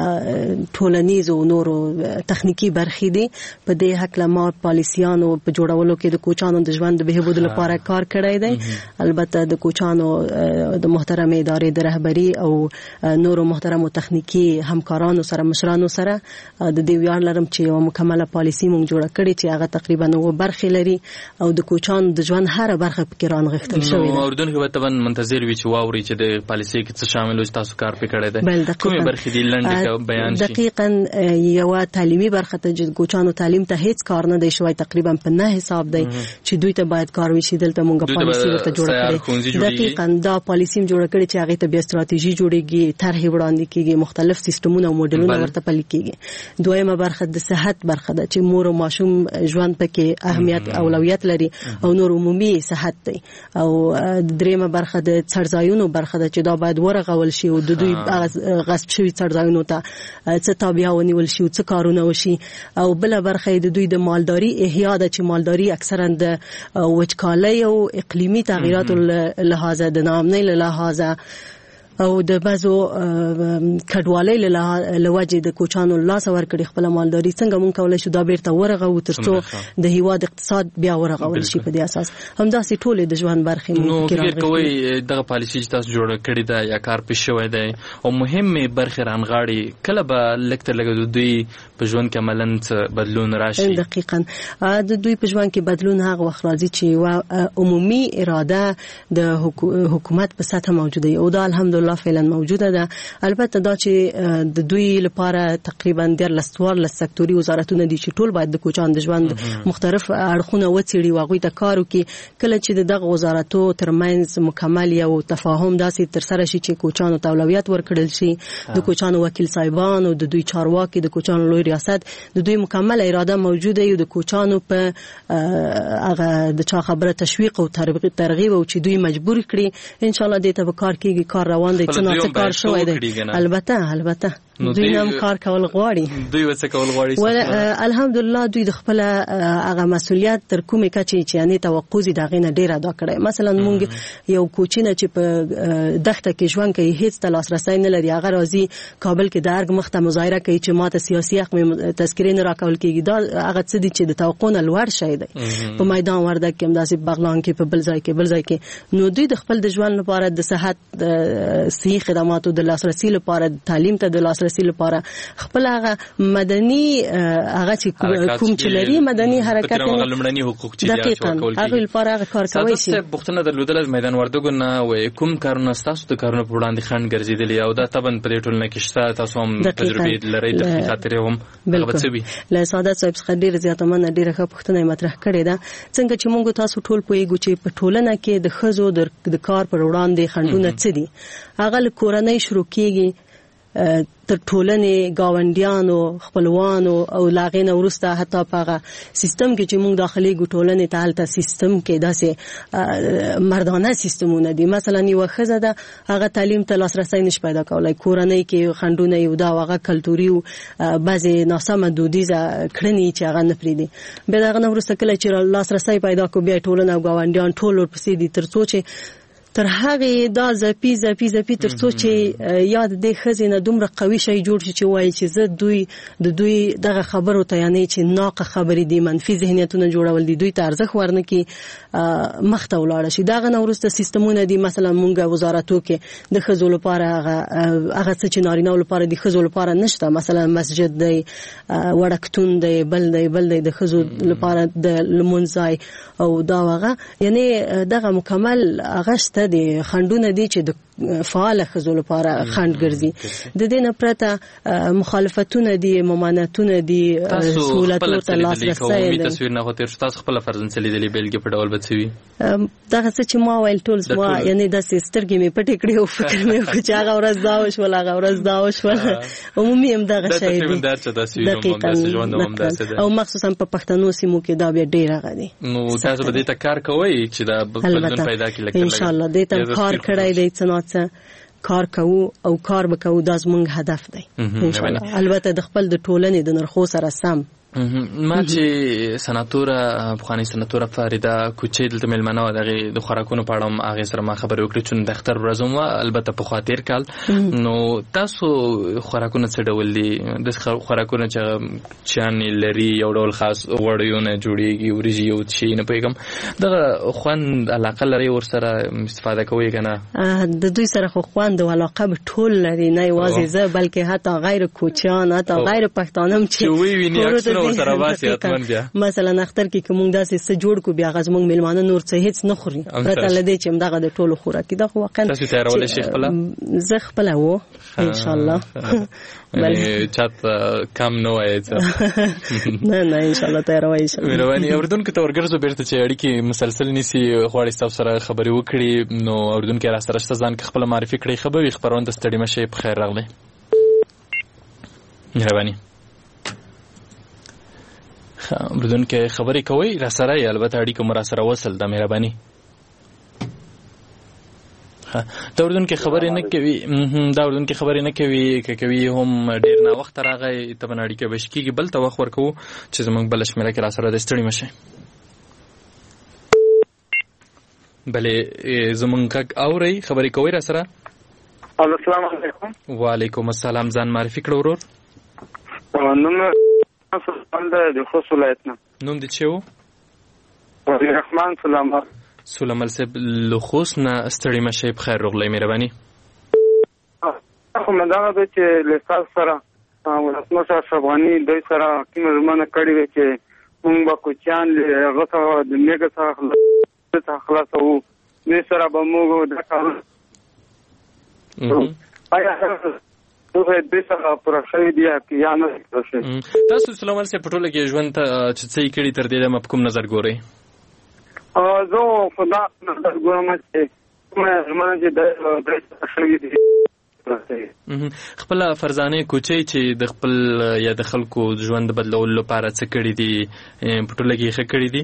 [SPEAKER 5] ټولنیز او نورو تخنیکی برخې دي په دې حق لمه پالیسیانو په جوړولو کې د کوچانو د ژوند د بهبود لپاره کار کړی دی البته د کوچانو د محترم ادارې د رهبری او نورو محترم تخنیکی همکارانو سره مشرانو سره د دې ویاړ لرم چې یو مکمله پالیسی مونږ جوړه کړې چې هغه تقریبا نو برخې لري او د کوچانو د ژوند هر برخه پکې رانغښتل شوې ده
[SPEAKER 4] اردن کې به تبن منتظر وي چې واوري چې د پالیسی کې څه شامل وي تاسو کار پې کړی دی کومه برخې دي لنډ بیان شي
[SPEAKER 5] دقیقاً یو تعلیمي برخه ته چې کوچانو تعلیم ته هیڅ کار نه دی شوی تقریبا په نه حساب دی چې دوی ته باید کار وشي دلته مونږه پالیسي ورته جوړ کړي دقیقاً دا پالیسي جوړ کړي چې هغه ته بیا ستراتیژي جوړیږي طرح وړاندې کیږي مختلف سیستمونه او موډلونه ورته پلي کیږي دویمه برخه د صحت برخه ده چې مور او ماشوم ژوند پکې اهمیت اولویت لري او نور عمومي صحت دی او دریمه برخه د څړځایونو برخه ده چې دا باید ورغول شي او د دوی غصب شوی څړځایونو ته څه تابعه ونیول شي او څه کارونه وشي او بل برخه د دوی د مالداري احیا ده چې مالداري اکثرا د وچکالۍ او اقلیمي تغییراتو لحاظه د نامنۍ لحاظه او د بازو کډوالۍ له لوجې د کوچانو لاس ورکړي خپل مالداري څنګه مونږ کولای شو دا بیرته ورغو ترڅو د هیواد اقتصاد بیا ورغول شي په دې اساس همداسې ټول د ژوند برخې
[SPEAKER 4] مو فکر کوي دغه پالیسي چې تاسو جوړ کړی دا یا کار پېښ شوی دی او مهمه برخې رانغاړي کله به لکته لګو دوی په ژوند کې عملاً بدلون راشي
[SPEAKER 5] دقیقاً د دوی په ژوند کې بدلون هغه وخت راځي چې عمومي اراده د حکومت په سطح موجوده او دا الحمدلله فعلا موجوده ده البته دا چې د دوی لپاره تقریبا د لستوار لسکتوري وزارتونه دي چې ټول باید د کوچان د ژوند مختلف اړخونه وڅېړي او هغوی ته کار وکړي کله چې دغه وزارتو ترمنځ مکمل یو تفاهم داسې ترسره شي چې کوچانو ته اولویت ورکړل شي د کوچانو وکیل صاحبان او د دوی چارواکي د کوچانو لوی ریاست د دوی مکمل اراده موجوده یو د کوچانو په هغه د چا خبره تشویق او ترغیب او چې دوی مجبور کړي ان شاء الله دې ته کار کیږي کار روان دی چې نو کار شوی دی البته البته دوی هم کار کول غواړي
[SPEAKER 4] دوی وڅ کول غواړي
[SPEAKER 5] ول الحمدلله دوی د خپل هغه مسولیت تر کومه کچې چې یعنی توقع دي دغه نه ډیر ادا کړي مثلا مونږ یو کوچینه چې په دښته کې ژوند کوي هیڅ تلاسرسي نه لري هغه راځي کابل کې د ارګ مخته مظاهره کوي چې ماته سیاسي حق تذکرې نه راکول کیږي دا هغه څه دي چې د توقع نه لوړ شي دی په میدان وردګ کې همداسې بغلان کې په بل ځای کې بل ځای کې نو دوی د خپل د ژوند لپاره د صحت صحي خدماتو د لاسرسي لپاره تعلیم ته د لاسرسي لپاره خپل هغه مدني هغه چې کوم چې لري مدني حرکت
[SPEAKER 4] نه لمړني حقوق چې بیا
[SPEAKER 5] ورکول هغه لپاره هغه کار کوي شي
[SPEAKER 4] ساده بوختنه درلودل از میدان وردګو نه و کوم کارونه تاسو د کارونه په وړاندې خند ګرځیدلی او دا طبعا په ټولنه کې شته تاسو هم تجربه لرئ د خاطر هم
[SPEAKER 5] بالکل له ساده صاحب څخه ډیر زیاته من ډیره ښه پوښتنه مطرح کړې ده څنګه چې موږ تاسو ټول پوهیږو چې په ټولنه کې د خزو د کار پر وړاندې خندونه څه دي هغه کورنۍ شروع کیږي تر ټولنې گاونډیانو خپلوانو او لاغې نه ورسته حتی په هغه سیستم کې چې موږ داخلي ټولنې ته هلته سیستم کې داسې مردانه سیستمونه دي مثلا یو ښځه ده هغه تعلیم ته لاسرسی نشي پیدا کولی کورنۍ کې خنډونه یو دا هغه کلتوري او بعضې ناسمه دودیزه کړنې چې هغه نه پرېږدي بیا د هغه نه وروسته کله چې لاسرسی پیدا کړو بیا ټولنه او ګاونډیان ټول ورپسې دي تر څو چې تر هغه دا زپی زپی زپی تر څو چې یاد د خزینه دومره قوي شي جوړ شي چې وایي چې زه دوی د دوی دغه خبرو ته یعنی چې ناقه خبرې دي منفي ذهنیتونه جوړول دي دوی ته ارزښت ورنه کی مخته ولاړ شي دغه نورسته سیستمونه دي مثلا مونږه وزارتو کې د خزو لپاره هغه هغه چې نارینه لپاره د خزو لپاره نشته مثلا مسجد دی وړکتون دی بل دی بل دی د خزو لپاره د لمونځای او دا هغه یعنی دغه مکمل هغه د خندونه دي چې د فعال خزو لپاره خند ګرځي د دې نه پرته مخالفتونه دي ممانعتونه دي سہولتونو ته لاسرسی
[SPEAKER 4] دی تصویر نه هوتر تاسو خپل فرزند لیدلې بیلګې په ډول بچوي
[SPEAKER 5] دا څه چې ما ویل ټول ما یعنی د سترګې مې پټې کړې او فکر مې وکړ چې هغه ورځ دا وشول هغه ورځ دا وشول عمومي هم دغه شی دی دقیقاً او مخصوصا په پښتنو سیمو کې دا بیا ډیر غدي
[SPEAKER 4] نو تاسو به دې ته کار کوئ چې دا بدلون پیدا کړي لکه
[SPEAKER 5] ان شاء الله دې ته کار کړای دی څنګه کار کوو او کار وکړو دا زموږ هدف دی ان شاء الله البته د خپل د ټولنې د نرخو سره سم
[SPEAKER 4] ما چې سناتور افغاني سناتور فریدا کوچې دلته ملمنه و دغه د خوراکونو په اړه هغه سره ما خبرې وکړې چې د اختر ورځوم البته په خاطر کال نو تاسو خوراکونه څه ډول دي د خوراکونه چې چان لري یو ډول خاص وړیونه جوړیږي ورږي او شي نه پیغام دغه خوند علاقه لري ور سره استفاده کوي کنه
[SPEAKER 5] د دوی سره خو خوند او علاقه به ټول لري نه یوازې زه بلکې حتی غیر کوچیان حتی غیر پښتانه چې
[SPEAKER 4] یادونه ورسره باسي اتمن بیا
[SPEAKER 5] مثلا اختر کې کوم داسې څه جوړ کو بیا غږ موږ میلمانه نور څه هیڅ نه خوري پرته لدې چې دغه د ټولو خوراکي دا خو واقعا
[SPEAKER 4] تاسو تیارول شي خپل
[SPEAKER 5] زه خپل وو ان شاء الله
[SPEAKER 4] بل چات کم نو ایت
[SPEAKER 5] نه نه ان شاء الله تیاروي ان شاء الله
[SPEAKER 4] مهرباني اوردونکو ته ورګرځو بیرته چې اړیکې مسلسل نسی غواړي تاسو سره خبرې وکړي نو اوردونکو را سره شته ځان خپل معرفي کړئ خبري خبرونه ستړي مشه په خیر راغلی مهرباني اوردونکو خبرې کوي را سره البته اړیکه مر سره وصل د مهرباني دا اردن کې خبرې نه کوي دا اردن کې خبرې نه کوي که کوي هم ډیر نه وخت راغی ته باندې اړیکه بشکیږي بل ته وخت ورکو چې زمونږ بل شمیره کې را سره د ستړي مشه بلې زمونږ اوري خبرې کوي را سره
[SPEAKER 6] السلام علیکم
[SPEAKER 4] وعلیکم السلام ځان معرفي کړو ورور
[SPEAKER 6] نوم څه د خوست ولایت نه
[SPEAKER 4] نوم دې چې
[SPEAKER 6] و رحمان سلام
[SPEAKER 4] سلام صاحب لخوست نه ستړي مشه په خیر راغلی مهرباني
[SPEAKER 6] خو مداغه د چې لسال سره ولسمشر افغاني دوی سره کوم زمانه کړی وي چې موږ به کوچان غوته د میګه څخه خلاصو دې سره به موږ د کار آیا دوی دې سره پروسه دی چې یا نه
[SPEAKER 4] تاسو سلام علیکم په ټوله کې ژوند ته چې څه کړي تر دې د کوم نظر ګوري
[SPEAKER 6] زه خدا نظر ګورم چې کومه زمانه چې د درې شوي دي
[SPEAKER 4] خپل فرزانه کوچي چې د خپل یا د خلکو ژوند بدلولو لپاره څه کړي دي په ټوله کې ښه کړي دي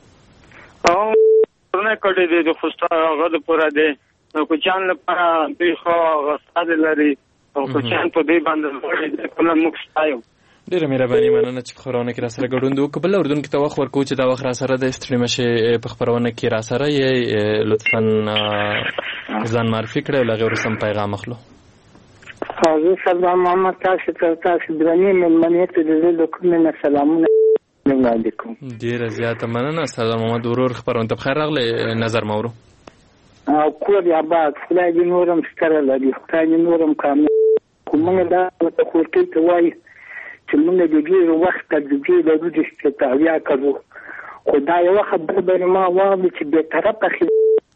[SPEAKER 6] او نه کړي دي د خوستا غد پورا دي کوچان لپاره دوی خو غصاد لري او کوچان په دې باندې وړي په موږ ستایو
[SPEAKER 4] ډیره مهرباني مننه چې خبرونه کې را سره ګډون وکړو بل اردن کې توخ ورکو چې دا وخت را سره د استری مشه په خبرونه کې را سره یې لطفا ځان معرفي کړئ او غیر سم پیغام اخلو
[SPEAKER 9] حاضر سلام محمد تاسو ته تاسو درنې ملمنیت د زړه د کومه سلامونه علیکم
[SPEAKER 4] ډیره زیاته مننه سلام محمد ورور خبرونه ته خیر راغلی نظر مورو
[SPEAKER 9] او کور یا بعد خدای دې نورم ستره لري خدای دې نورم کامل کومه دا ته خورتي ته وایي چې موږ د دې وخت د دې د روزي ستاویا کوو خدای یو خبر به ما واوري چې به طرفه خي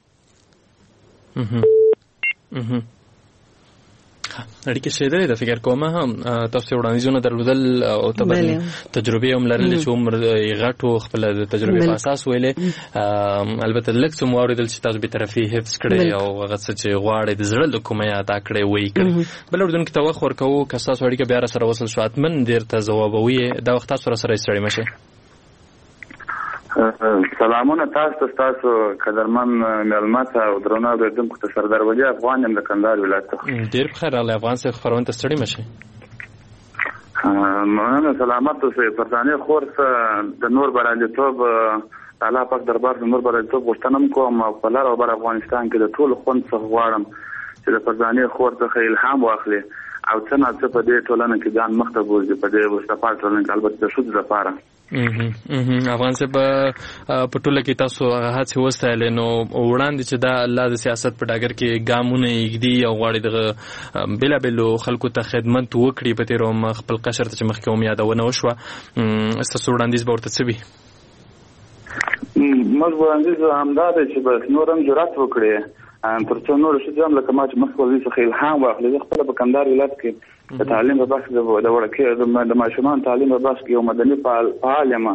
[SPEAKER 4] اها اها اړیکه شه ده د فکر کومه هم تاسو وړاندیزونه درلودل او تبل تجربه هم لرل چې عمر غټو خپل د تجربه په اساس ویلې البته لکه څوم اوریدل چې تاسو به طرفي حفظ کړي او هغه چې غواړي د زړه د کومه یا تا کړي وای کړي بل اردن کې توخ ورکو که تاسو اړیکه بیا سره وصل شو اتمن ډیر ته جوابوي دا وخت تاسو سره ستړي مشه
[SPEAKER 2] سلامونه تاسو تاسو قدرمن ملمت او درنه د دم کو سردار ولی افغان د کندهار ولایت
[SPEAKER 4] ډیر بخیر الله افغان څخه خبرونه ستړي مشه
[SPEAKER 2] مننه سلامت اوسئ پردانه خورس د نور برالتوب الله پاک دربار د نور برالتوب غوښتنم کوم په لار او بر افغانستان کې د ټول خوند څخه غواړم چې د پردانه خور څخه الهام واخلي او څنګه چې په دې ټولنه کې ځان مخته بوزي په دې وسپار ټولنه کې البته د شود لپاره
[SPEAKER 4] اه افغان صاحب په ټوله کې تاسو هغه هڅه وستایل نو وړاندې چې دا الله د سیاست په ډاګر کې ګامونه یګدي او غواړي د بلا بلو خلکو ته خدمت وکړي په تیرو خپل قشر ته مخکې هم یادونه وشوه تاسو وړاندیز به ورته څه وي
[SPEAKER 2] موږ وړاندیز همدا دی چې بس نورم جرأت وکړي تر څو نور شي ځم لکه ما چې مخکې څخه الهام واخلي خپل په کندهار ولایت کې د تعلیم په بحث د وړکې د ماشومان تعلیم په بحث کې یو مدني فعال یم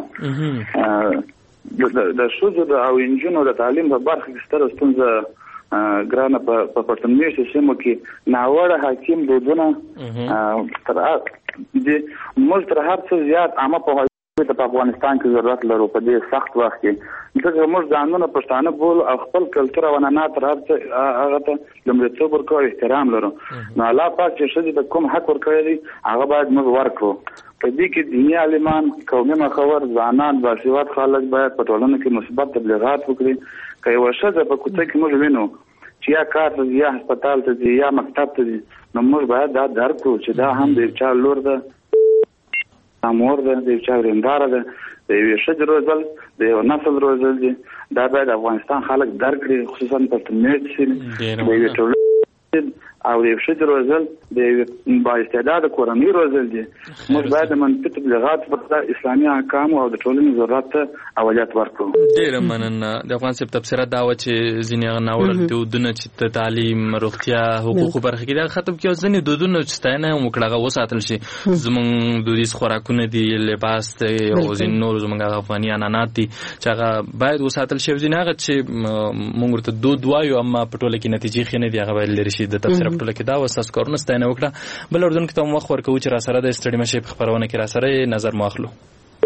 [SPEAKER 2] د شوزو او انجینو د تعلیم په برخه کې ستر ستونزه ګرانه په پښتونخوا سیمه کې ناوړه حاکم دودونه تر دې موږ تر هر څه زیات عامه په په افغانستان کې ضرورت لرو په دې سخت وخت کې ځکه موږ ځانونه پښتانه بول او خپل کلچر او عنعنات تر هغه ته لومړیتوب ورکوو احترام لرو نو الله پاک چې ښځې د کوم حق ورکړی دی هغه باید موږ ورکړو په دې کې دیني عالمان قومي مخور ځوانان باسواده خلک باید په ټولنه کې مثبت تبلیغات وکړي که یوه ښځه په کوڅه کې موږ وینو چې یا کار ته ځي یا هسپتال ته ځي یا مکتب ته ځي نو موږ باید دا درک کړو چې دا هم د چا لور ده امور ده د چا ورنداره ده د یوې ښځې روزل د یو نسل روزل دي دا باید افغانستان خلک درک کړي خصوصا پښتونخوا کې د یوې ټولنې او د ښځې روزل د بااستعداده کورنۍ روزل دي. موږ باید د منفي تبلیغات پر اسلامي احکام او د ټولنې ضرورت ته اولویت ورکړو.
[SPEAKER 4] ډېره مننه. د افغان صاحب تبصره دا وه چې ځینې ناوړه دودونه چې د تعلیم، روغتیا، حقوقو برخه کې دا ختم کړي او ځینې دودونه چې ستاینه هم وکړه هغه وساتل شي. زموږ دودیز خوراکونه دي، لباس دی او ځینې نور زموږ افغاني عنعنات دي چې هغه باید وساتل شي. ځینې هغه چې موږ ورته دود وایو اما په ټوله کې نتیجې ښې نه دي هغه باید لرې شي. د تبصره په ټوله کې دا وه ستاسو کارونه ستاینه وکړه. بل اردوونکو ته هم وخت ورکوو چې راسره د ستړي مه شئ په خپرونه کې راسره نظر مو اخلو.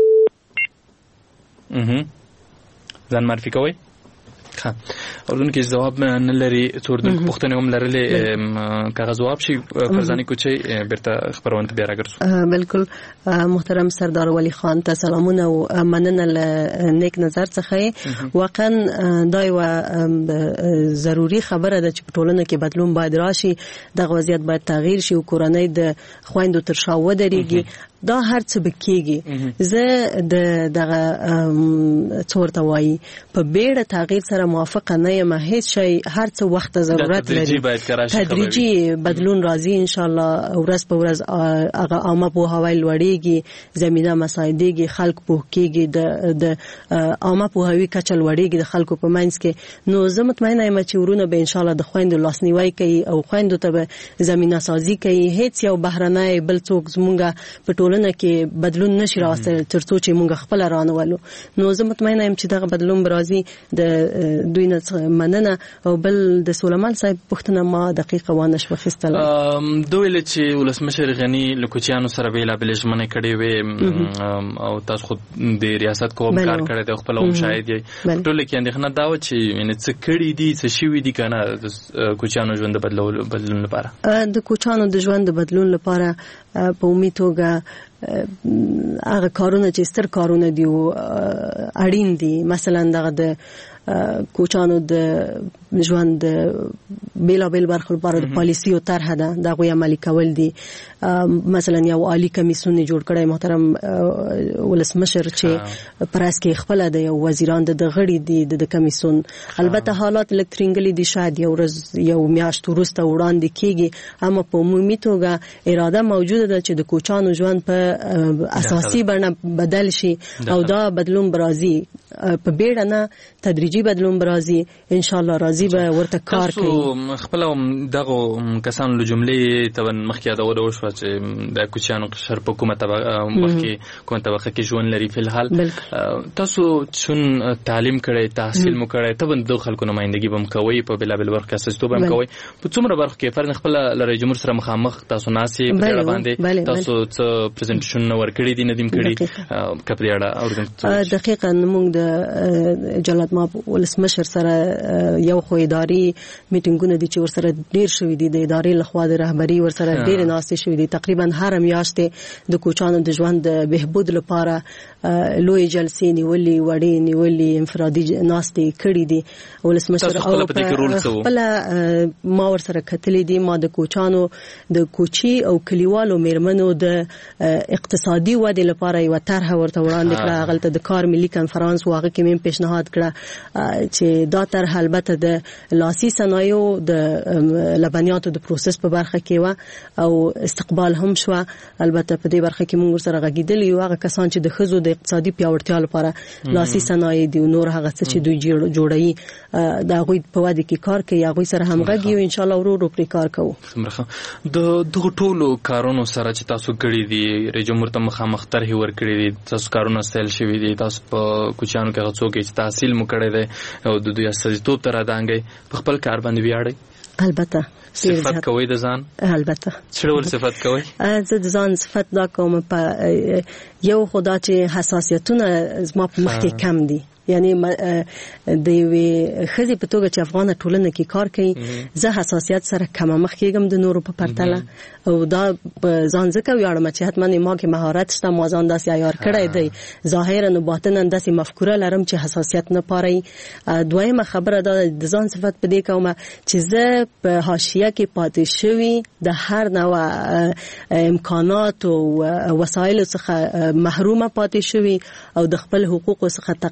[SPEAKER 4] ځان معرفي کوئ. ښه اردوونکي جواب نه لري، څو اردوونکو پوښتنې هم لرلې که هغه ځواب شي فرزانې کوچۍ بېرته خپرونه ته بیا راګرځو. بالکل
[SPEAKER 5] محترم سردار ولی خان ته سلامونه او مننه له نیک نظر څخه. واقعا دا یوه ضروري خبره ده چې په ټولنه کې بدلون باید راشي، دغه وضعیت باید تغییر شي او کورنۍ د خویندو تر شا ودرېږي. دا هر څه به کېږي. زه د دغه څه ورته وایي په بیړه تغییر سره موافقه نه یم. هیڅ شی هر څه وخت ته ضرورت لري. تدریجي بدلون راځي انشاءالله. ورځ په ورځ هغه عامه پوهاوی لوړېږي، زمینه مساعدېږي، خلک پوه کېږي، د عامه پوهاوي کچه لوړېږي د خلکو په منځ کې. نو زه مطمئنه یم چې ورونه به انشاءالله د خویندو لاسنیوی کوي او خویندو ته به زمینه سازي کوي. هیڅ یو بهرنی بل څوک زمونږ په ټولنه کې بدلون نشي راوستل تر څو چې موږ خپل رانولو. نو زه مطمئنه یم چې دغه بدلون به راځي. د دوی نه مننه. او بل د سولمان صاحب پوښتنه ما دقیقه وانه شوه اخیستله.
[SPEAKER 4] دوی ویل چې ولسمشر غني له کوچیانو سره بېلابېلې ژمنې کړې وې او تاسو خو د ریاست کوم کار کړی دی، خپله هم شاهد یې. په ټوله کې اندېښنه دا وه چې یعنې څه کړي دي، څه شوي دي که نه د کوچیانو ژوند د بدلون لپاره. د کوچیانو د ژوند د بدلون لپاره په عمومي توګه هغه کارونه چې ستر کارونه دي او اړین دي، مثلا دغه د کوچانو د ژوند بیلابیل برخو لپاره د پالیسیو طرحه ده، د هغوی عملي کول دي. مثلا یو عالی کمیسیون جوړ کړی محترم ولسمشر چې پرس کې خپله د یو وزیران د غړي دي د کمیسیون. البته حالات لږ ترینګلي دي، شاید یو ورځ یو میاشت وروسته وړاندې کېږي، اما په عمومي توګه اراده موجوده ده چې د کوچانو ژوند په اساسي بڼه بدل شي او دا بدلون به راځي. په بیړه نه تدریجي بدلون به راځي انشاءالله. راځي به ورته کار کوي. خپله دغه کسانو له جملې ته مخکې یادونه وشوه چې د کوچیانو قشر په کومه مخکې کومه طبقه کې ژوند لري. فی الحال تاسو چون تعلیم کړی، تحصیل مو کړی، ته به د خلکو نمایندګي به هم کوئ، په بېلابېلو برخو کې استازیتوب به هم کوئ. په څومره برخو کې فرض خپله له رئیس جمهور سره مخامخ تاسو ناست یې، په دې اړه باندې تاسو څه پرزنټیشنونه ورکړي دي، نه دي کړي که په دې اړه اورېدل؟
[SPEAKER 5] دقیقاً موږ د جلاد ماب ولسمشر سره یو خو اداري میټینګونه دي چې ورسره ډیر شوي دي، د ادارې لخوا د رهبري ورسره ډیر ناستې شوي دي. تقریبا هر میاشت د کوچانو د ژوند د بهبود لپاره لوی جلسې نیولې، وړې نیولې، انفرادي ناستې کړې دي ولسمشر. او خپله ما ورسره کتلې دي. ما د کوچانو د کوچي او کلیوالو میرمنو د اقتصادي ودې لپاره یوه طرحه ورته وړاندې کړه. هغلته د کار ملي کنفرانس و هغه کې مې پیشنهاد کړه چې دا طرحه البته د لاسي صنایعو د لبنیاتو د پروسس په برخه کې وه او استقبال هم شوه. البته په دې برخه کې موږ ورسره غږېدلي یو هغه کسان چې د ښځو د اقتصادي پیاوړتیا لپاره لاسي صنایع دي او نور هغه څه چې دوی جوړوي د هغوی په وده کې کار کوي، هغوی سره همغږي یو انشاءالله ورو ورو پرې کار کوو.
[SPEAKER 4] د دغو ټولو کارونو سره چې تاسو کړي دي، رئیس جمهور ته مخامخ طرحې ورکړي دي، تاسو کارونه ستایل شوي دي، تاسو په کوچیانو کې هغه څوک چې تحصیل مو کړی دی او د دوی استازیتوب ته رادانګئ، په خپل کار باندې ویاړئ؟
[SPEAKER 5] البته.
[SPEAKER 4] صفت کوئ د ځان؟
[SPEAKER 5] البته.
[SPEAKER 4] څه ډول صفت کوئ؟
[SPEAKER 5] زه د ځان صفت دا کوم په یو خدا چې حساسیتونه زما په مخ کې کم دي، یعنی د یوې ښځې په توګه چې افغانه ټولنه کې کار کوي زه حساسیت سره کمه مخ کېږم د نورو په پرتله او دا په ځان ځکه ویاړم چې حتما ما کې مهارت شته، ما ځان داسې عیار کړی دی، ظاهرا او باطنا داسې مفکوره لرم چې حساسیت نه پارئ. دویمه خبره دا د ځان صفت په دې کومه چې زه په حاشیه کې پاتې شوي د هر نوع امکانات او وسایلو څخه محرومه پاتې شوي او د خپل حقوقو څخه تقریبا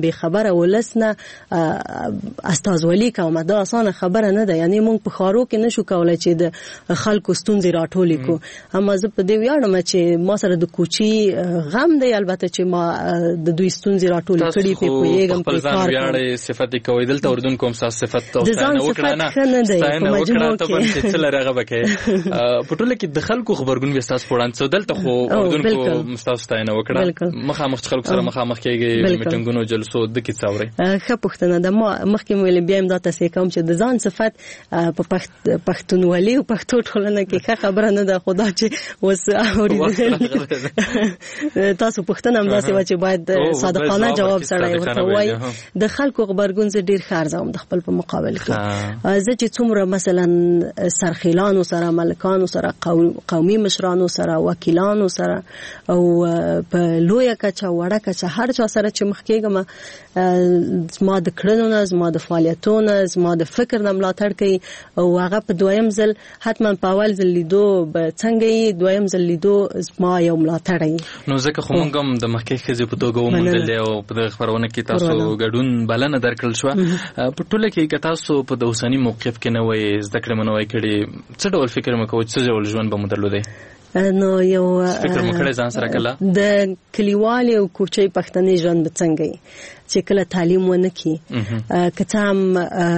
[SPEAKER 5] به خبره ولسنه استازولي کوم دا اسانه خبره نه ده. یعنی موږ په خارو کې نشو کولای چې د خلکو ستونزې راټولې کو. اما زه په دې ویاړم چې ما سره د کوچي غم دی، البته چې ما د دوی ستونزې راټولې کړې په پویګم په کار
[SPEAKER 4] ویاړې صفت کوي دلته اردن کوم ساس صفت او ستانه وکړه نه ستانه وکړه ته باندې څل راغه بکې په ټوله کې د خلکو خبرګون وستاس پوړان څو دلته خو اردن کو مستاستاینه وکړه مخامخ خلکو سره مخامخ کېږي میټنګونو جلسو د کی څاوري
[SPEAKER 5] ښه پښتنه د ما مخکې مې بیا هم دا تاسو کوم چې د ځان صفت په پښتونولي او پښتو ټولنه کې ښه خبره نه ده. خدا چې وس اوریدل تاسو پښتنه هم داسې و چې باید صادقانه جواب سره ورته وای. د خلکو خبرګون زه ډیر خارځم د خپل په مقابل کې. زه چې څومره مثلا سرخیلانو سره ملکانو سره قومي مشرانو سره وکیلانو سره او په لویه کچه وړه کچه هر چا سره چې مخ کېږم زما د کړنو نه زما د فعالیتونو زما د فکر نه ملاتړ کوي او هغه په دویم ځل حتما په اول ځل لیدو به څنګه یې دویم ځل لیدو زما یو ملاتړ یې.
[SPEAKER 4] نو ځکه خو موږ هم د مخکې ښځې په توګه وموندل او په دغه خبرونه کې تاسو ګډون بلنه درکړل شوه. په ټوله کې که تاسو په د اوسني موقف کې نه وای زده کړې مو نه وای کړې څه ډول فکر مو کوئ څه ډول ژوند به مو درلودی؟
[SPEAKER 5] نو یو
[SPEAKER 4] فکر مو کړی ځان سره کله
[SPEAKER 5] د کلیوالي او کوچي پښتني ژوند به څنګه وي چې کله تعلیم ونه کړي که څه هم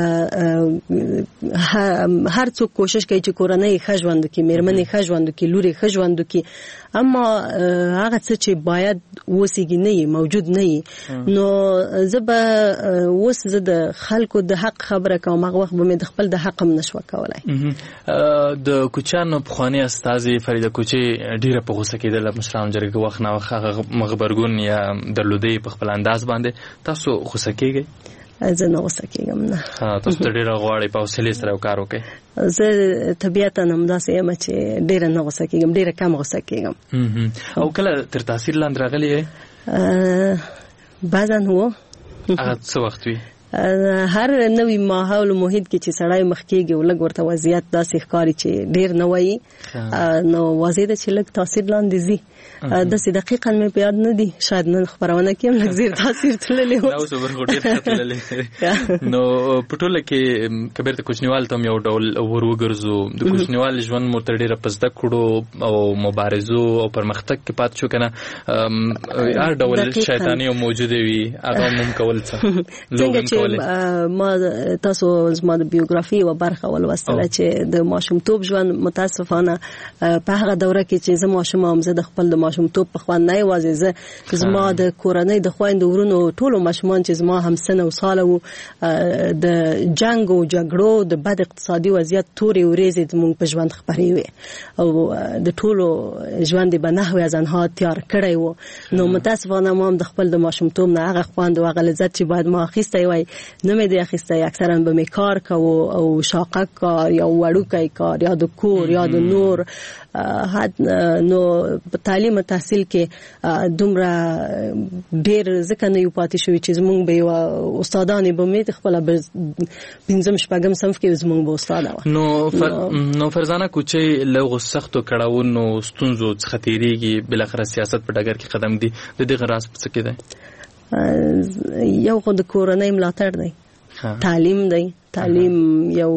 [SPEAKER 5] هر څوک کوشش کوي چې کورنۍ ښه ژوند وکړي، مېرمنې ښه ژوند وکړي، لورې ښه ژوند وکړي، اما هغه څه چې باید اوسېږي نه وي موجود نه وي. نو زه به اوس زه د خلکو د حق خبره کوم هغه وخت به مې د خپل د حق هم نشوه کولی.
[SPEAKER 4] د کوچیانو پخواني استازي فریده کوچي ډېره په غوسه کېدله مشرانو جرګې وخت نه وخت هغه غبرګون یا درلودی په خپل انداز باندې. تاسو غوسه کېږئ؟
[SPEAKER 5] زه نه غوسه کېږم نه.
[SPEAKER 4] تاسو ته ډېره غواړئ په حوصلې سره کار وکړئ؟
[SPEAKER 5] زه طبیعتا هم داسې یم چې ډېره نه غوسه کېږم، ډېره کم غوسه کېږم.
[SPEAKER 4] او کله تر تاثیر لاندې راغلی یې؟
[SPEAKER 5] بعضا هو.
[SPEAKER 4] هغه څه وخت وي؟
[SPEAKER 5] هر نوی ماحول و محیط کې چې سړی مخ کېږي او لږ ورته وضعیت داسې ښکاري چې ډېر نه وایي نو واضح ده چې لږ تاثیر لاندې ځي. داسې دقیقا مې په یاد نه دي، شاید نن خپرونه کې هم لږ زیر تاثیر تللی و.
[SPEAKER 4] نو په ټوله کې که بیرته کوچنیوال ته هم یو ډول ور وګرځو، د کوچنیوال ژوند مو تر ډېره په زده کړو او مبارزو او پرمختګ کې پاتې شو که نه هر ډول شیطاني هم موجودې وي هغه هم کول څه
[SPEAKER 5] څنګه چې ما تاسو زما د بیوګرافي و برخه ولوستله چې د ماشومتوب ژوند متاسفانه په هغه دوره کې چې زه ماشوم هم زه د خپل د ماشومتوب په خوند نه یوازې زه زما د کورنۍ د خویندو ورونو ټولو ماشومان چې زما همسن او ساله وو د جنګ او جګړو د بد اقتصادي وضعیت تورې ورېځې زموږ په ژوند خپرې وې او د ټولو ژوند یې به نحوې از آنها تیار کړی و. نو متاسفانه ما هم د خپل د ماشومتوب نه هغه خوند او هغه لذت چې باید ما اخیستی وای نه مې دی اخیستی. اکثرا به مې کار کوو او شاقه کار یا وړوکی کار یا د کور یا د نور نو په تعلیم تحصیل کې دومره ډېر ځکه نه یو پاتې شوي چې زموږ به یو استادانې به مې خپله پنځم شپږم صنف کې زموږ به استاده وه.
[SPEAKER 4] نو فرزانه کوچۍ له هغو سختو کړاوونو ستونزو څخه تېرېږي بالاخره سیاست په ډګر کې قدم ږدي، د دغه راز په څه کې دی؟
[SPEAKER 5] یو خو د کورنۍ ملاتړ دی، تعلیم دی. تعلیم یو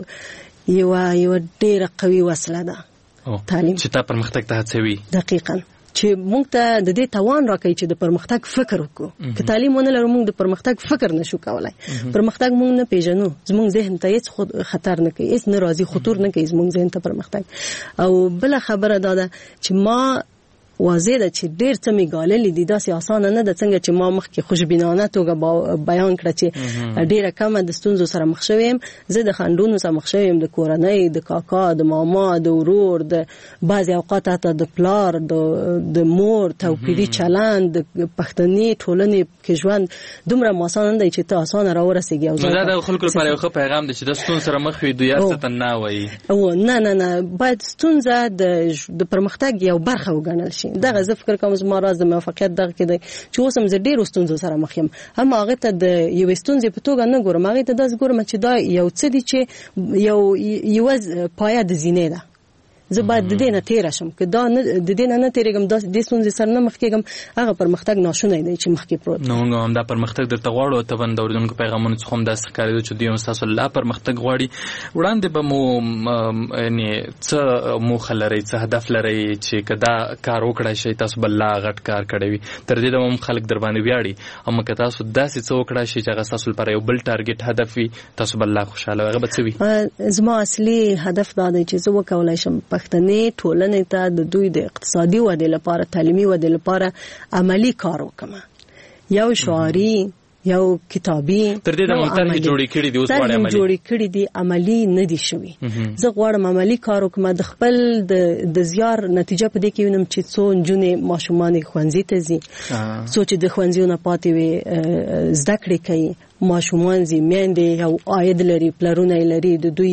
[SPEAKER 5] یو یو ډېره قوي وسله ده تعلیم
[SPEAKER 4] چې تا پرمختګ ته هڅوي.
[SPEAKER 5] دقیقاً چې موږ ته د دې توان راکوي چې د پرمختګ فکر وکړو. که تعلیم ونه لرو موږ د پرمختګ فکر نشو کولای. پرمختګ موږ نه پیژنو، زموږ ذهن ته هیڅ خطر نه کوي، هیڅ ناراضي خطور نه کوي زموږ ذهن ته پرمختګ. او بل خبره دا ده چې ما واضح ده چې ډېر څه مې ګاللي دي، داسې اسانه نه ده څنګه چې ما مخکې خوشبینانه توګه بیان کړه چې ډېره کمه د ستونزو سره مخ شوی یم. زه د خنډونو سره مخ شوی یم، د کورنۍ، د کاکا، د ماما، د ورور، د بعضې اوقات حتی د پلار، د مور توپیري چلند، د پښتني ټولنې کې ژوند دومره اسانه نه دی چې ته اسانه راورسېږي.
[SPEAKER 4] نو دا د خلکو لپاره یو ښه پیغام دی چې د ستونزو سره مخ وي دوی هر څه ته نه وایي.
[SPEAKER 5] نه نه نه باید ستونزه د پرمختګ یو برخه وګڼل شي. دغه زه فکر کوم زما راز د موفقیت دغه کې دی چې اوس هم زه ډېرو ستونزو سره مخ یم، هم هغې ته د یوې ستونزې په توګه نه ګورم، هغې ته داسې ګورم چې دا یو څه دي چې یو یوه پایه د زینې ده زه باید د دې نه تیر شم که دا د دې نه نه تیرېږم د دې ستونزې سره نه مخ کېږم هغه پرمختګ ناشونی دی چې مخکې پروت
[SPEAKER 4] نو موږ هم دا پرمختګ درته غواړو ته د اردوونکو پیغامونو څخه هم داسې ښکارېدو چې دوی هم ستاسو لا پرمختګ غواړي. وړاندې به مو یعنې څه موخه لرئ څه هدف لرئ چې که دا کار وکړای شئ تاسو به لا غټ کار کړی وي تر دې دمه هم خلک در باندې ویاړي اما که تاسو داسې څه وکړای شئ چې هغه ستاسو لپاره یو بل ټارګېټ هدف وي تاسو به لا خوشحاله وي هغه به څه وي؟
[SPEAKER 5] زما اصلي هدف دا دی چې زه وکولی شم پښتنې ټولنې ته د دوی د اقتصادي ودې لپاره تعلیمي ودې لپاره عملی کار وکړم یو شعاري یو کتابي
[SPEAKER 4] تر دې د مونږ جوړې کړې دي اوس غواړم عملی
[SPEAKER 5] جوړې کړې دي عملی نه دي شوي زه غواړم عملی کار وکړم د خپل د د زیار نتیجه په دې کې وینم چې څو نجونې ماشومان ښوونځي ته ځي څو چې د ښوونځیو نه پاتې وي زده کړې کوي ماشومان زی میندې او عاید لري پلرونه لري د دوی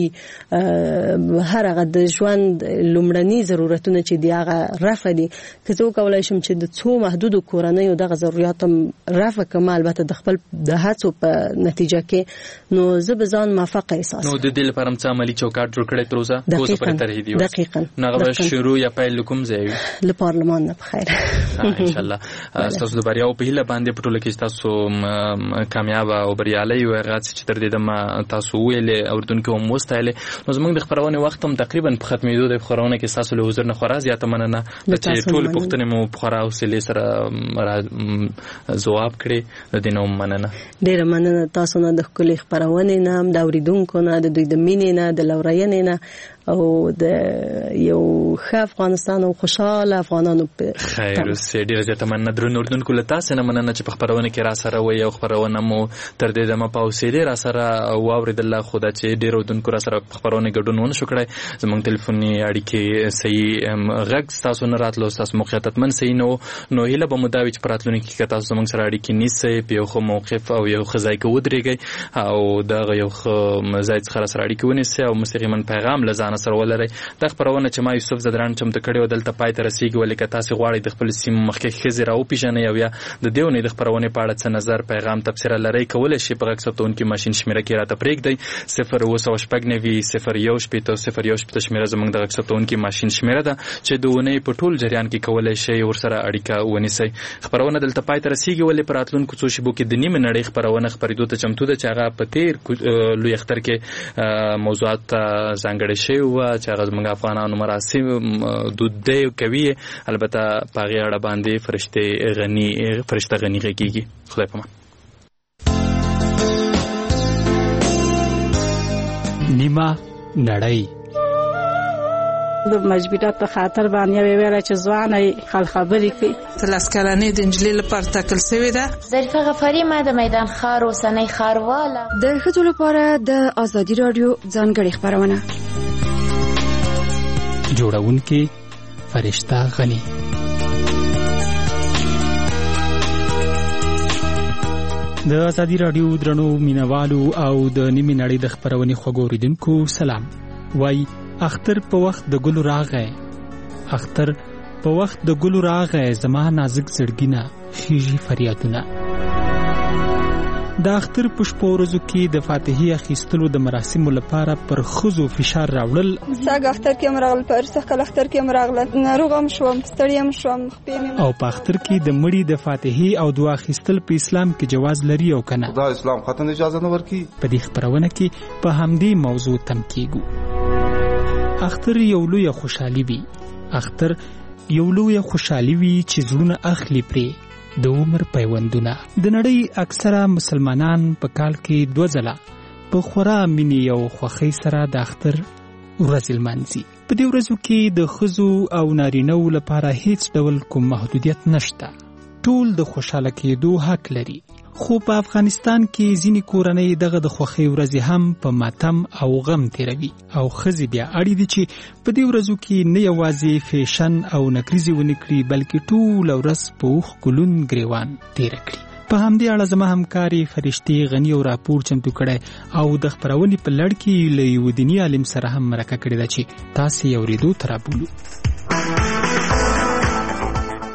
[SPEAKER 5] هر هغه د ژوند لومړني ضرورتونه چې دی هغه رفع دي که زه وکولای شم چې د څو محدودو کورنیو دغه ضرورت هم رفع کړم البته د خپل د هڅو په نتیجه کې نو زه به ځان موفق احساس
[SPEAKER 4] نو د دې لپاره هم څه عملي چوکاټ جوړ کړی تر اوسه اوس پرې ترې دی
[SPEAKER 5] دقیقاً
[SPEAKER 4] نغه شروع یا پیل کوم ځای
[SPEAKER 5] له پارلمان نه بخیر
[SPEAKER 4] ان شاء الله تاسو د بریا په هیله باندې پټول کې تاسو کامیاب بریالي او هغه چې تر دې دمه تاسو ویلې اوردونکو هم وستایلې نو زموږ د خبرونه وخت هم تقریبا په ختمېدو د خبرونه کې تاسو له حضور نه خورا زیاته مننه چې ټول پښتنې مو په خورا حوصله سره جواب کړي د دې نوم مننه
[SPEAKER 5] ډېر مننه تاسو نه د خپل خبرونه نه د اوریدونکو نه د دوی د مینې نه د لورینې نه او د یو ښه افغانستان او خوشاله افغانانو په
[SPEAKER 4] خیر اوسې ډېر زیاته مننه درنو اردوونکو له تاسو نه مننه چې په خبرونه کې را سره وي او خبرونه مو تر دې دمه په حوصله را سره واوریدل خدا چې ډېر اردوونکو را سره په خبرونه ګډون ونه شو کړی زموږ ټلیفوني اړیکې صحیح غږ تاسو نه راتلو تاسو موقعیت من صحیح نو نو هله به مداوي چې پراتلونکو کې تاسو زموږ سره اړیکې نیسئ په یو خو موقف او یو خزای کې ودرېږئ او دا یو ځای څخه سره اړیکې ونیسئ او مستقیما پیغام لزان سره ولري دا خبرونه چې ما یوسف زدران چمته کړي ودلته پای ته رسیدي ولکه تاسو غواړئ د خپل سیم مخکې خزر او پیژنې او یا د دیونه د خبرونه په اړه څه نظر پیغام تبصره لري کولای شي په غږ کې ماشين شمیره کې راته پرېږدئ صفر اوه سوه شپږ نوي صفر یو شپېته صفر یو شپېته شمیره زموږ د غږ کې ماشين شمیره ده چې د ونې په ټول جریان کې کولای شي ورسره اړیکه ونیسئ خبرونه دلته پای ته رسیدي ولې پر راتلونکو څو شیبو کې د نیمه نړۍ خبرونه خبرېدو ته چمتو ده چې هغه په تیر لوی اختر کې موضوعات ځانګړي شي او چې هغه موږ افغانانو مراسم دود دی کوي البته په هغه اړه باندې فرشته غنی فرشته غنی غږیږي خدای پامان
[SPEAKER 10] نیمه نړۍ
[SPEAKER 11] د مجبوریت په خاطر باندې ویل چې ځواني خل خبرې کوي تلاسکرانې د انجلي لپاره تکل سوی ده
[SPEAKER 12] ظریفه غفاری ما د میدان خار او سنۍ خارواله
[SPEAKER 13] د ښځو لپاره د ازادي رادیو ځانګړي خبرونه
[SPEAKER 10] جوړونکي فرشته غنی د ازادي رادیو درنو مینوالو او د نیمه نړۍ د خبرونې خوګوریدونکو سلام وای اختر په وخت د ګلو راغې اختر په وخت د ګلو راغې زما نازک زړګینه خيږي فریادونه د اختر په شپو ورځو کې د فاتحې اخیستلو د مراسمو لپاره پر خزو فشار راوړل
[SPEAKER 14] ساګ اختر کې مرغل پر څخه اختر کې مرغله ناروغم شوم ستړیم شوم خپېم
[SPEAKER 10] او په اختر کې د مړي د فاتحې او دعا اخیستل په اسلام کې جواز لري او کنه
[SPEAKER 15] دا اسلام خاطر اجازه نه ورکي
[SPEAKER 10] په دې خبرونه کې په همدې موضوع تم کېږو اختر یو لوی خوشحالي وي اختر یو لوی خوشحالي وي چې زړونه اخلي پرې د عمر پیوندونه د نړۍ اکثره مسلمانان په کال کې دوه ځله په خورا مینې او خوښۍ سره د اختر ورځ لمانځي په دې ورځو کې د ښځو او نارینه‌و لپاره هیڅ ډول کوم محدودیت نشته ټول د خوشاله کېدو حق لري خو په افغانستان کې ځینې کورنۍ دغه د خوښۍ ورځې هم په ماتم او غم تیروي او ښځې بیا اړ دي چې په دې ورځو کې نه یوازې فیشن او نکریزې ونه کړي بلکې ټوله ورځ په اوښ ګلون ګریوان تیره کړي په همدې اړه زما همکاري فرشتې غنی او راپور چمتو کړی او د خپرونې په لړ کې له یو دیني عالم سره هم مرکه کړې ده چې تاسې یې اورېدو ته رابولو
[SPEAKER 16] په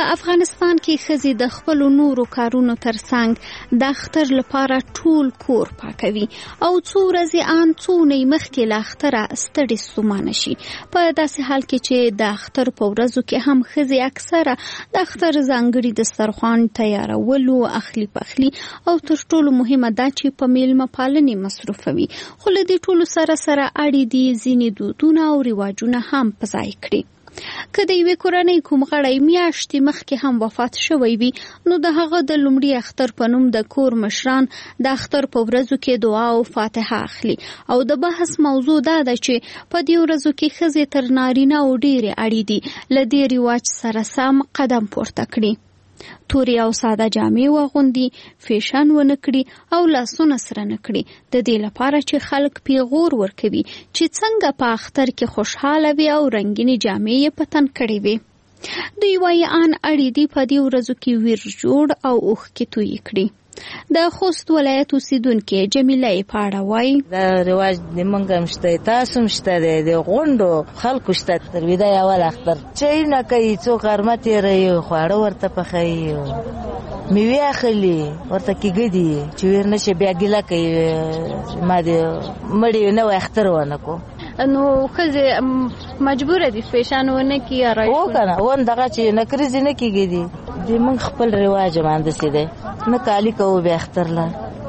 [SPEAKER 16] په افغانستان کې ښځې د خپلو نورو کارونو ترڅنګ د اختر لپاره ټول کور پاکوي او څو ورځې ان څو نه مخکې له اختره ستړي ستومانه شي. په داسې حال کې چې د اختر په ورځو کې هم ښځې اکثره د اختر ځانګړي دسترخوان تیارولو، اخلي پخلي او تر ټولو مهمه دا چې په میلمه پالنې مصروفه وي. خو له دې ټولو سره سره اړې دي ځینې دودونه او رواجونه هم په ځای کړي. که د یوې کورنۍ کوم غړی میاشتې مخکې هم وفات شوی وي، نو د هغه د لومړي اختر په نوم د کور مشران د اختر په ورځو کې دعا او فاتحه اخلي. او د بحث موضوع دا ده چې په دې ورځو کې ښځې تر نارینه او ډېرې اړې دي له دې رواج سره سم قدم پورته کړي، تورې او ساده جامې واغوندي، فیشن ونه کړي او لاسونه سره نه کړي، د دې لپاره چې خلک پیغور ورکوي چې څنګه په اختر کې خوشحاله وي او رنګینې جامې یې په تن کړې وي. دوی وایي ان اړې دي په دې ورځو کې ویر جوړ او اوښکې تویې کړي. د خوست ولایت اوسیدونکې جمیله یې په اړه وایي:
[SPEAKER 17] دا رواج د موږ هم شته، تاسو هم شته دی، د غونډو خلکو شته. تر ویدای اول اختر چای نه کوي، څوک غرمه تېروي، خواړه ورته پخوي، میوې اخلي، ورته کېږدي چې ویر نه شي، بیا ګیله کوي ما د مړي نوی اختر ونه کو.
[SPEAKER 16] نو ښځې مجبوره دي فیشن ونه کړي یا رایش
[SPEAKER 17] و که نه ون دغه چې نکریزې نه کېږدي. د موږ خپل رواج هم همداسې دی، نه کالي کوو بیا اختر له،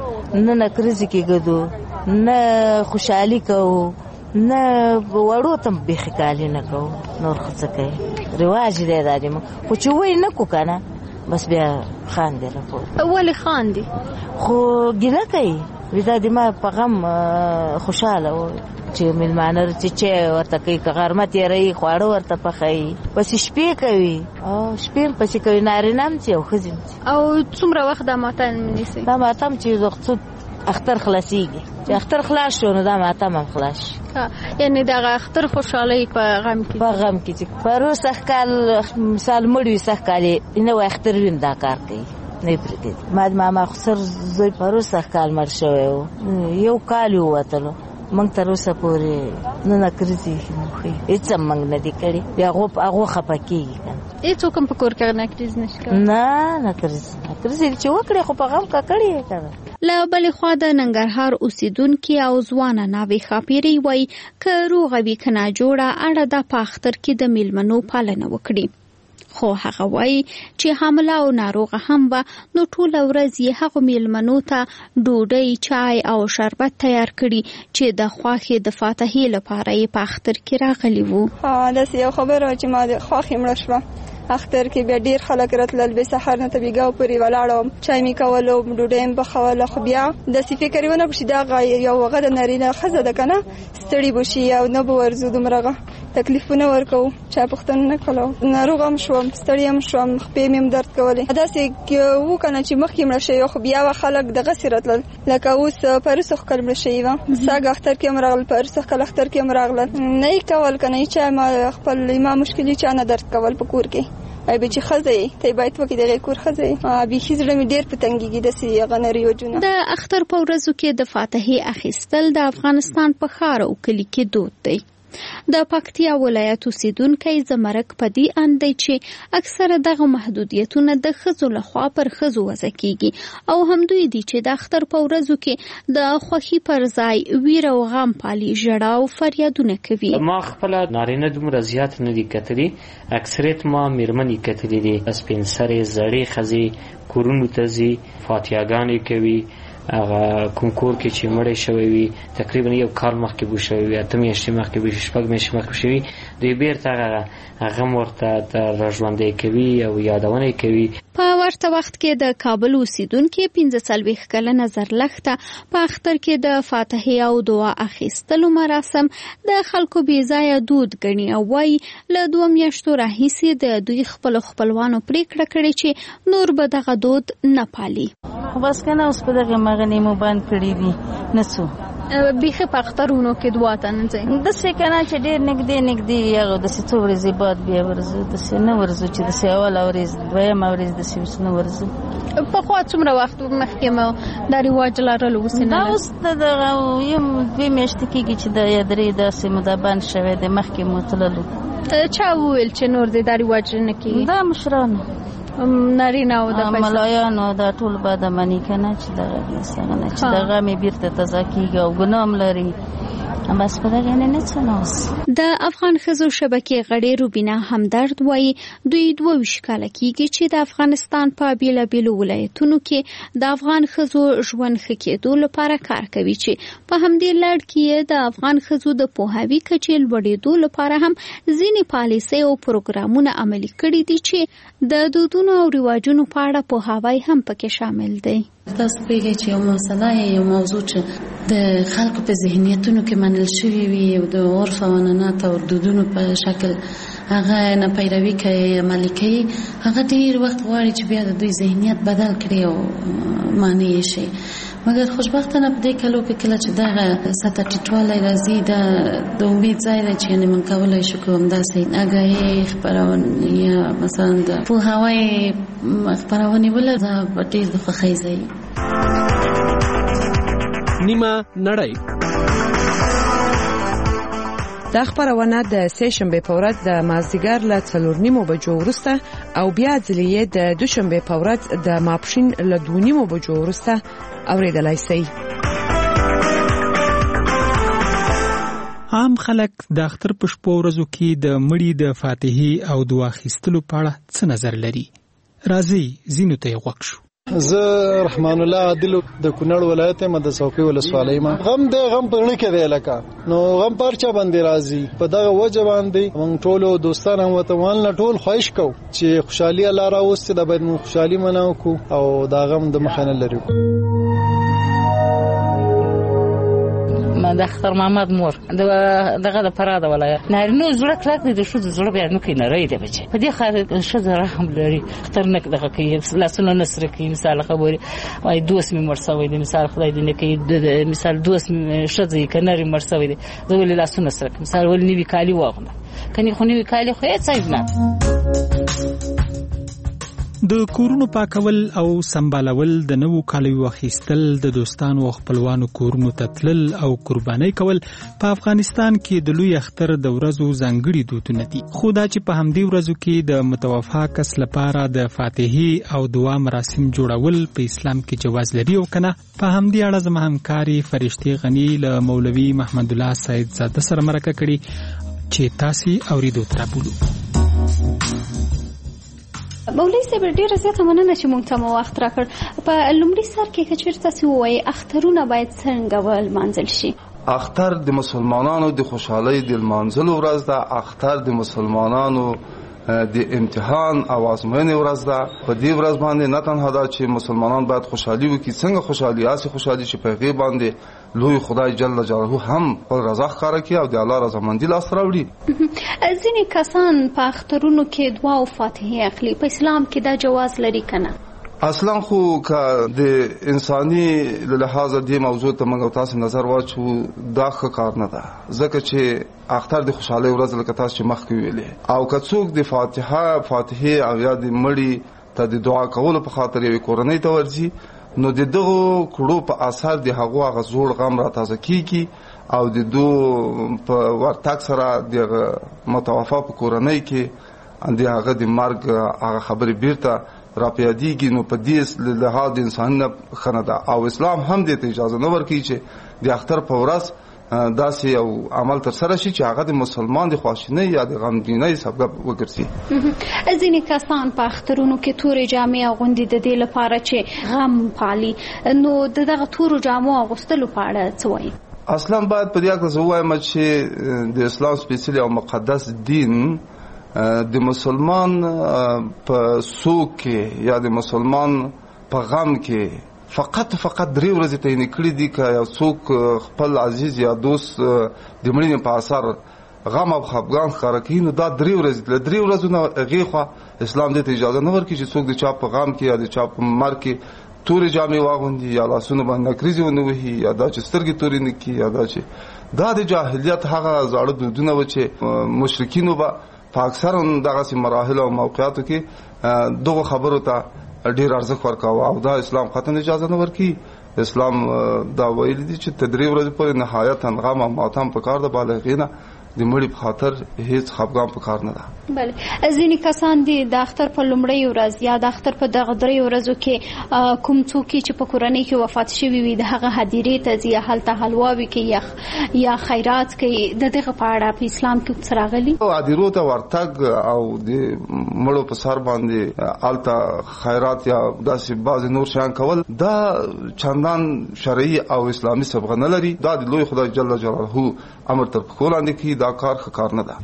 [SPEAKER 17] نه نکریزې کېږدو، نه خوشحالي کوو، نه وړو ته بیخي کالي نه کوو. نور خو څه کوي، رواج دی دا د موږ. خو چې وایي نه کو که نه بس بیا خاندي راپورې.
[SPEAKER 16] ولې خاندي؟
[SPEAKER 17] خو ګیله کوي، دا د ما په غم خوشحاله و چې میلمانه چې چای ورته کوي، که غرمه تېروي، خواړه ورته پخوي، پسې شپې کوي او شپې هم پسې کوي، نارینه هم چې او ښځې هم چې.
[SPEAKER 16] او څومره وخت دا ماتم نیسي؟
[SPEAKER 17] دا ماتم چې څو اختر خلاصیږي، چې اختر خلاص شو نو دا ماتم هم خلاص شي.
[SPEAKER 16] یعنې دغه اختر خوشحالۍ په غم کې
[SPEAKER 17] په غم کې چې پرو سږ کال مثال مړ وي، سږ کال یې نوی اختر وي دا کار کوي، نه پرېږدي. ما د ماما خسر زوی پرو سږ کال مړ شوی و، یو کال یې ووتلو، موږ تر اوسه پورې نه نکریزې ښي هېڅ هم موږ نه دي کړي. بیا هغو خفه کېږي که نه،
[SPEAKER 16] هېڅوک هم په کور کې نکریز نه شي کولی.
[SPEAKER 17] نه نکریز نکریزې چې وکړې خو په غم کا کړې یې که نه.
[SPEAKER 16] له بلې خوا د ننګرهار اوسیدونکي او ځوانه ناوې ښاپیرۍ وایي که روغه وي که ناجوړه اړه ده په اختر کې د میلمنو پالنه وکړي. خو هغه وایي چې حامله او ناروغه هم وه، نو ټوله ورځ یې هغو میلمنو ته ډوډۍ، چای او شربت تیار کړي چې د خوښې د فاتحې لپاره یې په اختر کې راغلي وو.
[SPEAKER 14] داسې یو خبره وه چې ما د خوښې مړه شوه. اختر کې بیا ډیر خلک راتلل، به سحر نه تبیګاو پورې ولاړم، چای می کولو، ډوډۍ هم پخوله. خو بیا داسې فکر ونه کړم چې دا یو هغه د نارینه ښځه ده که نه، ستړي به شي او نه به ورځو دومره تکلیفونه ورکوو، چا پوښتنه نه کوله. ناروغه هم شوم، ستړي هم شوم، خپې مې هم درد کولې. داسې و که نه چې مخکې مړه شوې، خو بیا خلک دغسې راتلل، لکه اوس پروسه ښکل مړه شوې وه، سږ اختر کې هم راغلل، پروسه ښکل اختر کې هم راغلل. نه یې کول که نه، چا ما خپل ما مشکل چا نه درد کول په کور کې. ای به چې ښځه یې ته یې باید وکړې، دغې کور ښځه یې بیخي زړه مې ډېر په تنګېږي داسې هغه نریوجونه.
[SPEAKER 16] د اختر په ورځو کې د فاتحې اخیستل د افغانستان په ښار او کلي کې دود دی. د پکتیا ولایت اوسیدونکی زمرک په دې اند دی چې اکثره دغه محدودیتونه د ښځو لخوا پر ښځو وضع کیږي او همدوی دي چې د اختر په ورځو کې د خوښي پر ځای ویر او غم پالي، ژړا او فریادونه کوي.
[SPEAKER 18] ما خپل نارینه دومره زیات نه دي کتلي، اکثریت ما میرمنې کتلي دي، سپین سرې زړې ښځې کورونو ته ځي، فاتحاګانې کوي. هغه کوم کور کې چې مړی شوی وي تقریبا یو کال مخکې بو شوی وي، اته میاشتې مخکې بو شپږ میاشتې مخکې شوی، دوی بیرته هغه غم ورته راژوندی کوي او یادونه کوي.
[SPEAKER 16] په ورته وخت کې د کابل اوسیدونکي پنځه څلوېښت کلنه زرلښته په اختر کې د فاتحې او دعا اخیستلو مراسم د خلکو بې ځایه دود ګڼي او وایي له دوه میاشتو راهیسې د دوی خپلو خپلوانو پرېکړه کړې چې نور به دغه دود نه پالي.
[SPEAKER 17] خو بس که نه اوس په دغه مغنې مو بند کړي دي، نه څو
[SPEAKER 16] بیخي په اخترونو کې دوه تنه ځي
[SPEAKER 17] داسې که نه چې ډېر نږدې نږدې هغه داسې څو ورځې بعد بیا ورځو داسې نه ورځو چې داسې اوله ورځ دویمه ورځ داسې اوس نه ورځو.
[SPEAKER 16] پخوا څومره وخت مخکې مو دا رواج لرلو اوس نه
[SPEAKER 17] دا اوس د دغه یم دوې میاشتې کېږي چې دا یا درې داسې مو دا بند شوی دی مخکې مو تللو.
[SPEAKER 16] چا وویل چې نور دې دا رواج نه کېږي؟
[SPEAKER 17] دا مشرانو
[SPEAKER 16] نارینه او د
[SPEAKER 17] ملایانو دا ټول به د مني که نه چې دغه دېسته نه چې دغه مې بیرته تازه کېږي او ګناه هم لري بس په دغه نه نه څه نه اوس.
[SPEAKER 16] د افغان ښځو شبکې غړې روبینا همدرد وایي دوی دوه ویشت کاله کېږي چې د افغانستان په بېلابېلو ولایتونو کې د افغان ښځو ژوند ښه کېدو لپاره کار کوي چې په همدې لړ کې د افغان ښځو د پوهاوي کچې لوړېدو لپاره هم ځینې پالیسۍ او پروګرامونه عملي کړي دي چې د دودونو او رواجونو په اړه پوهاوی هم پکې شامل دی.
[SPEAKER 19] تاسو پوهیږئ چې یو مسله یو موضوع چې د خلکو په ذهنیتونو کې منل شوی وي او د عرف او عنعنات او دودونو په شکل هغه نه پیروي کوي عملي کوي هغه ډېر وخت غواړي چې بیا د دوی ذهنیت بدل کړي او معنی شي. مګر خوشبختانه په دې کلو کې کله چې دغه سطح ټیټوالی راځي دا د امید ځای دی چې یعنې موږ کولی شو که همداسې اګاهي خپرونې یا مثلا د پوهاوی خپرونې ولر دا به ډېر د خوښۍ ځای.
[SPEAKER 20] نیمه نړۍ
[SPEAKER 21] دا خبرونه د سه شنبه په ورځ د مازدیګر له څلور نیمو بجو وروسته او بیا ځلې د دوشنبه په ورځ د ماپښین له دوه نیمو بجو وروسته اوریدلای شئ.
[SPEAKER 10] عام خلک د اختر په شپو ورځو کې د مړي د فاتحې او دعا اخیستلو په اړه څه نظر لري؟ راځئ ځینو ته یې غوږ شو.
[SPEAKER 22] زه رحمان الله عادل د کونړ ولایت یم د څوکۍ ولسوالۍ ما غم دی غم په غړي کې دی لکه نو غم پرچا باندې راځي په دغه وجه باندې موږ ټول دوستان هم وطن نه ټول خواهش کوو چې خوشحالي الله راوستي د باید موږ خوشحالي مناو کو او دا غم د مخه نه لرو.
[SPEAKER 23] د اختر محمد مور دغه د فراه ولایت نارینو زړه کلک دی د ښځو زړه بیا نه کوي نری دی بچي په دې خاطر ښځه رحم لري اختر نه دغه کوي لاسونه نسر کوي مثال خبري وای دوست مې مړ شوی دی مثال خدای دې نه کوي مثال دوست ښځه کې نری مړ شوی دی زه ولې لاسونه سره مثال ولې نیوي کالي واغله کني خو نیوي کالي خو هیڅ عیب نه.
[SPEAKER 10] د کورونو پاکول او سمبالول د نوو کالیو اخیستل د دوستانو او خپلوانو کورونو ته تلل او قرباني کول په افغانستان کې د لوی اختر د ورځو ځانګړي دودونه دي. خو دا چې په همدې ورځو کې د متوفا کس لپاره د فاتحې او دعا مراسم جوړول په اسلام کې جواز لري او کنه په همدې اړه زما همکاري فرشتي غنی له مولوي محمد الله سید زاده سره مرکه کړي چې تاسو اوریدو تر بولو.
[SPEAKER 16] مولوي صاحب ډیره زیاته مننه چې موږ ته مو وخت راکړ. په لومړي سر کې که چېرته تاسو ووایئ اخترونه باید څنګه ولمانځل شي؟
[SPEAKER 15] اختر د مسلمانانو د خوشحالۍ د لمانځلو ورځ ده. اختر د مسلمانانو د امتحان او ازموینې ورځ ده. په دې ورځ باندې نه تنها دا چې مسلمانان باید خوشحالي وکړي څنګه خوشحالي اسې خوشحالي چې په هغې باندې لوی خدای جل جلاله هم خپل رضا ښکاره کړي او د الله رضامندي لاسته راوړي.
[SPEAKER 16] ځینې کسان په اخترونو کې دعا او فاتحې اخلي. په اسلام کې دا جواز لري که نه؟
[SPEAKER 15] اصلا خو که د انساني لحاظه دې موضوع ته موږ تاسو نظر واچو دا ښه کار نه ده ځکه چې اختر د خوشحالۍ ورځ لکه تاسو چې مخکې ویلې او که څوک د فاتحه فاتحې او یا د مړي ته د دعا کولو په خاطر یوې کورنۍ ته ورځي نو د دغو کړو په اثر د هغو هغه زوړ غم را تازه کیږي او د دو په ورتګ سره د متوفا په کورنۍ کې د هغه د مرګ هغه خبرې بیرته را پیادېږي. نو په دې لحاظ د انسان نه ښه نه ده او اسلام هم دې ته اجازه نه ورکوي چې د اختر په ورځ داسې یو عمل تر سره شي چې هغه د مسلمان د خواشینۍ یا د غمګینۍ سبب وګرځي.
[SPEAKER 16] ځینې کسان په اخترونو کې تورې جامې اغوندي د دې لپاره چې غم پالي. نو د دغه تورو جامو اغوستلو په اړه څه وایي؟
[SPEAKER 15] اصلا باید په دې اړه زه ووایم چې د اسلام سپېڅلی او مقدس دین د مسلمان په سوک کې یا د مسلمان په غم کې فقط فقط درې ورځې تعین کړي دي که یو څوک خپل عزیز یا دوست د مړینې په اثر غم او خفګان ښکاره کوي نو دا درې ورځې له درې ورځو نه هغې خوا اسلام دې ته اجازه نه ورکوي چې څوک د چا په غم کې یا د چا په مرګ کې تورې جامې واغوندي یا لاسونه باندې نکریزې ونه وهي یا دا چې سترګې تورې نه کړي یا دا چې دا د جاهلیت هغه زاړه دودونه و چې مشرکینو به په اکثر دغسې مراحل او موقعاتو کې دغو خبرو ته ډېر ارزښت ورکاوه او دا اسلام قطعا اجازه نه ورکوي. اسلام دا ویلي دي چې ته درې ورځې پورې نهایتا غم او ماتم پکار ده، بالغې نه د مړي په خاطر هیڅ خفګان پکار نه ده.
[SPEAKER 16] بله ځینې کسان دي د اختر په لومړۍ ورځ یا د اختر په دغه درې ورځو کې کوم څوک چې په کورنۍ کې وفات شوي وي د هغه هدیرې ته ځي، هلته حلواوې کوي یا خیرات کوي. د دغه په اړه په اسلام کې څه راغلي؟ هدیرو
[SPEAKER 15] ته ورتګ او د مړو په سر باندې هلته خیرات یا داسې بعضې نور شیان کول دا چندان شرعي او اسلامي سبغه نه لري. دا د لوی خدای جل جلاله امر تر پښو لاندې کړي، دا کار ښه کار نه ده.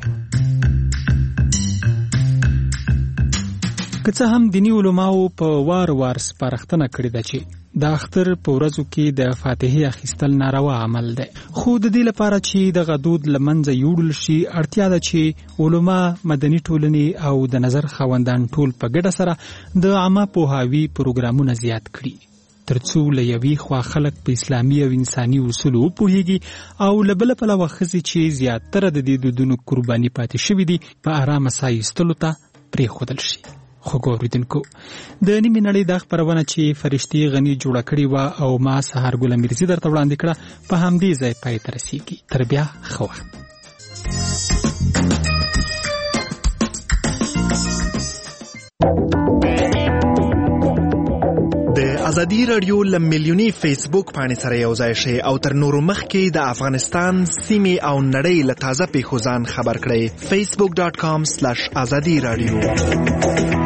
[SPEAKER 10] که څه هم دیني علماو په وار وار سپارښتنه کړې ده چې د اختر په ورځو کې د فاتحې اخیستل ناروا عمل دی، خو د دې لپاره چې دغه دود له منځه یوړل شي اړتیا ده چې علما، مدني ټولنې او د نظر خاوندان ټول په ګډه سره د عامه پوهاوي پروګرامونه زیات کړي ترڅو له یوې خوا خلک په اسلامي او انساني اصولو وپوهیږي او له بله پلوه ښځې چې زیاتره د دې دودونو قرباني پاتې شوي دي په ارامه ساه ایستلو ته پرېښودل شي. خو ګوریدونکو د نیمې نړۍ دا خپرونه چې فرشتي غني جوړه کړې وه او ما سهار ګله میرزي درته وړاندې کړه په همدې ځای پای ته رسېږي. تر بیا ښه وخت.
[SPEAKER 1] د ازادي رادیو له میلیوني فیسبوک پاڼې سره یو ځای شئ او تر نورو مخکې د افغانستان سیمې او نړۍ له تازه پیښو ځان خبر کړئ. فیسبوک ډاټ کام سلیش ازادي رادیو.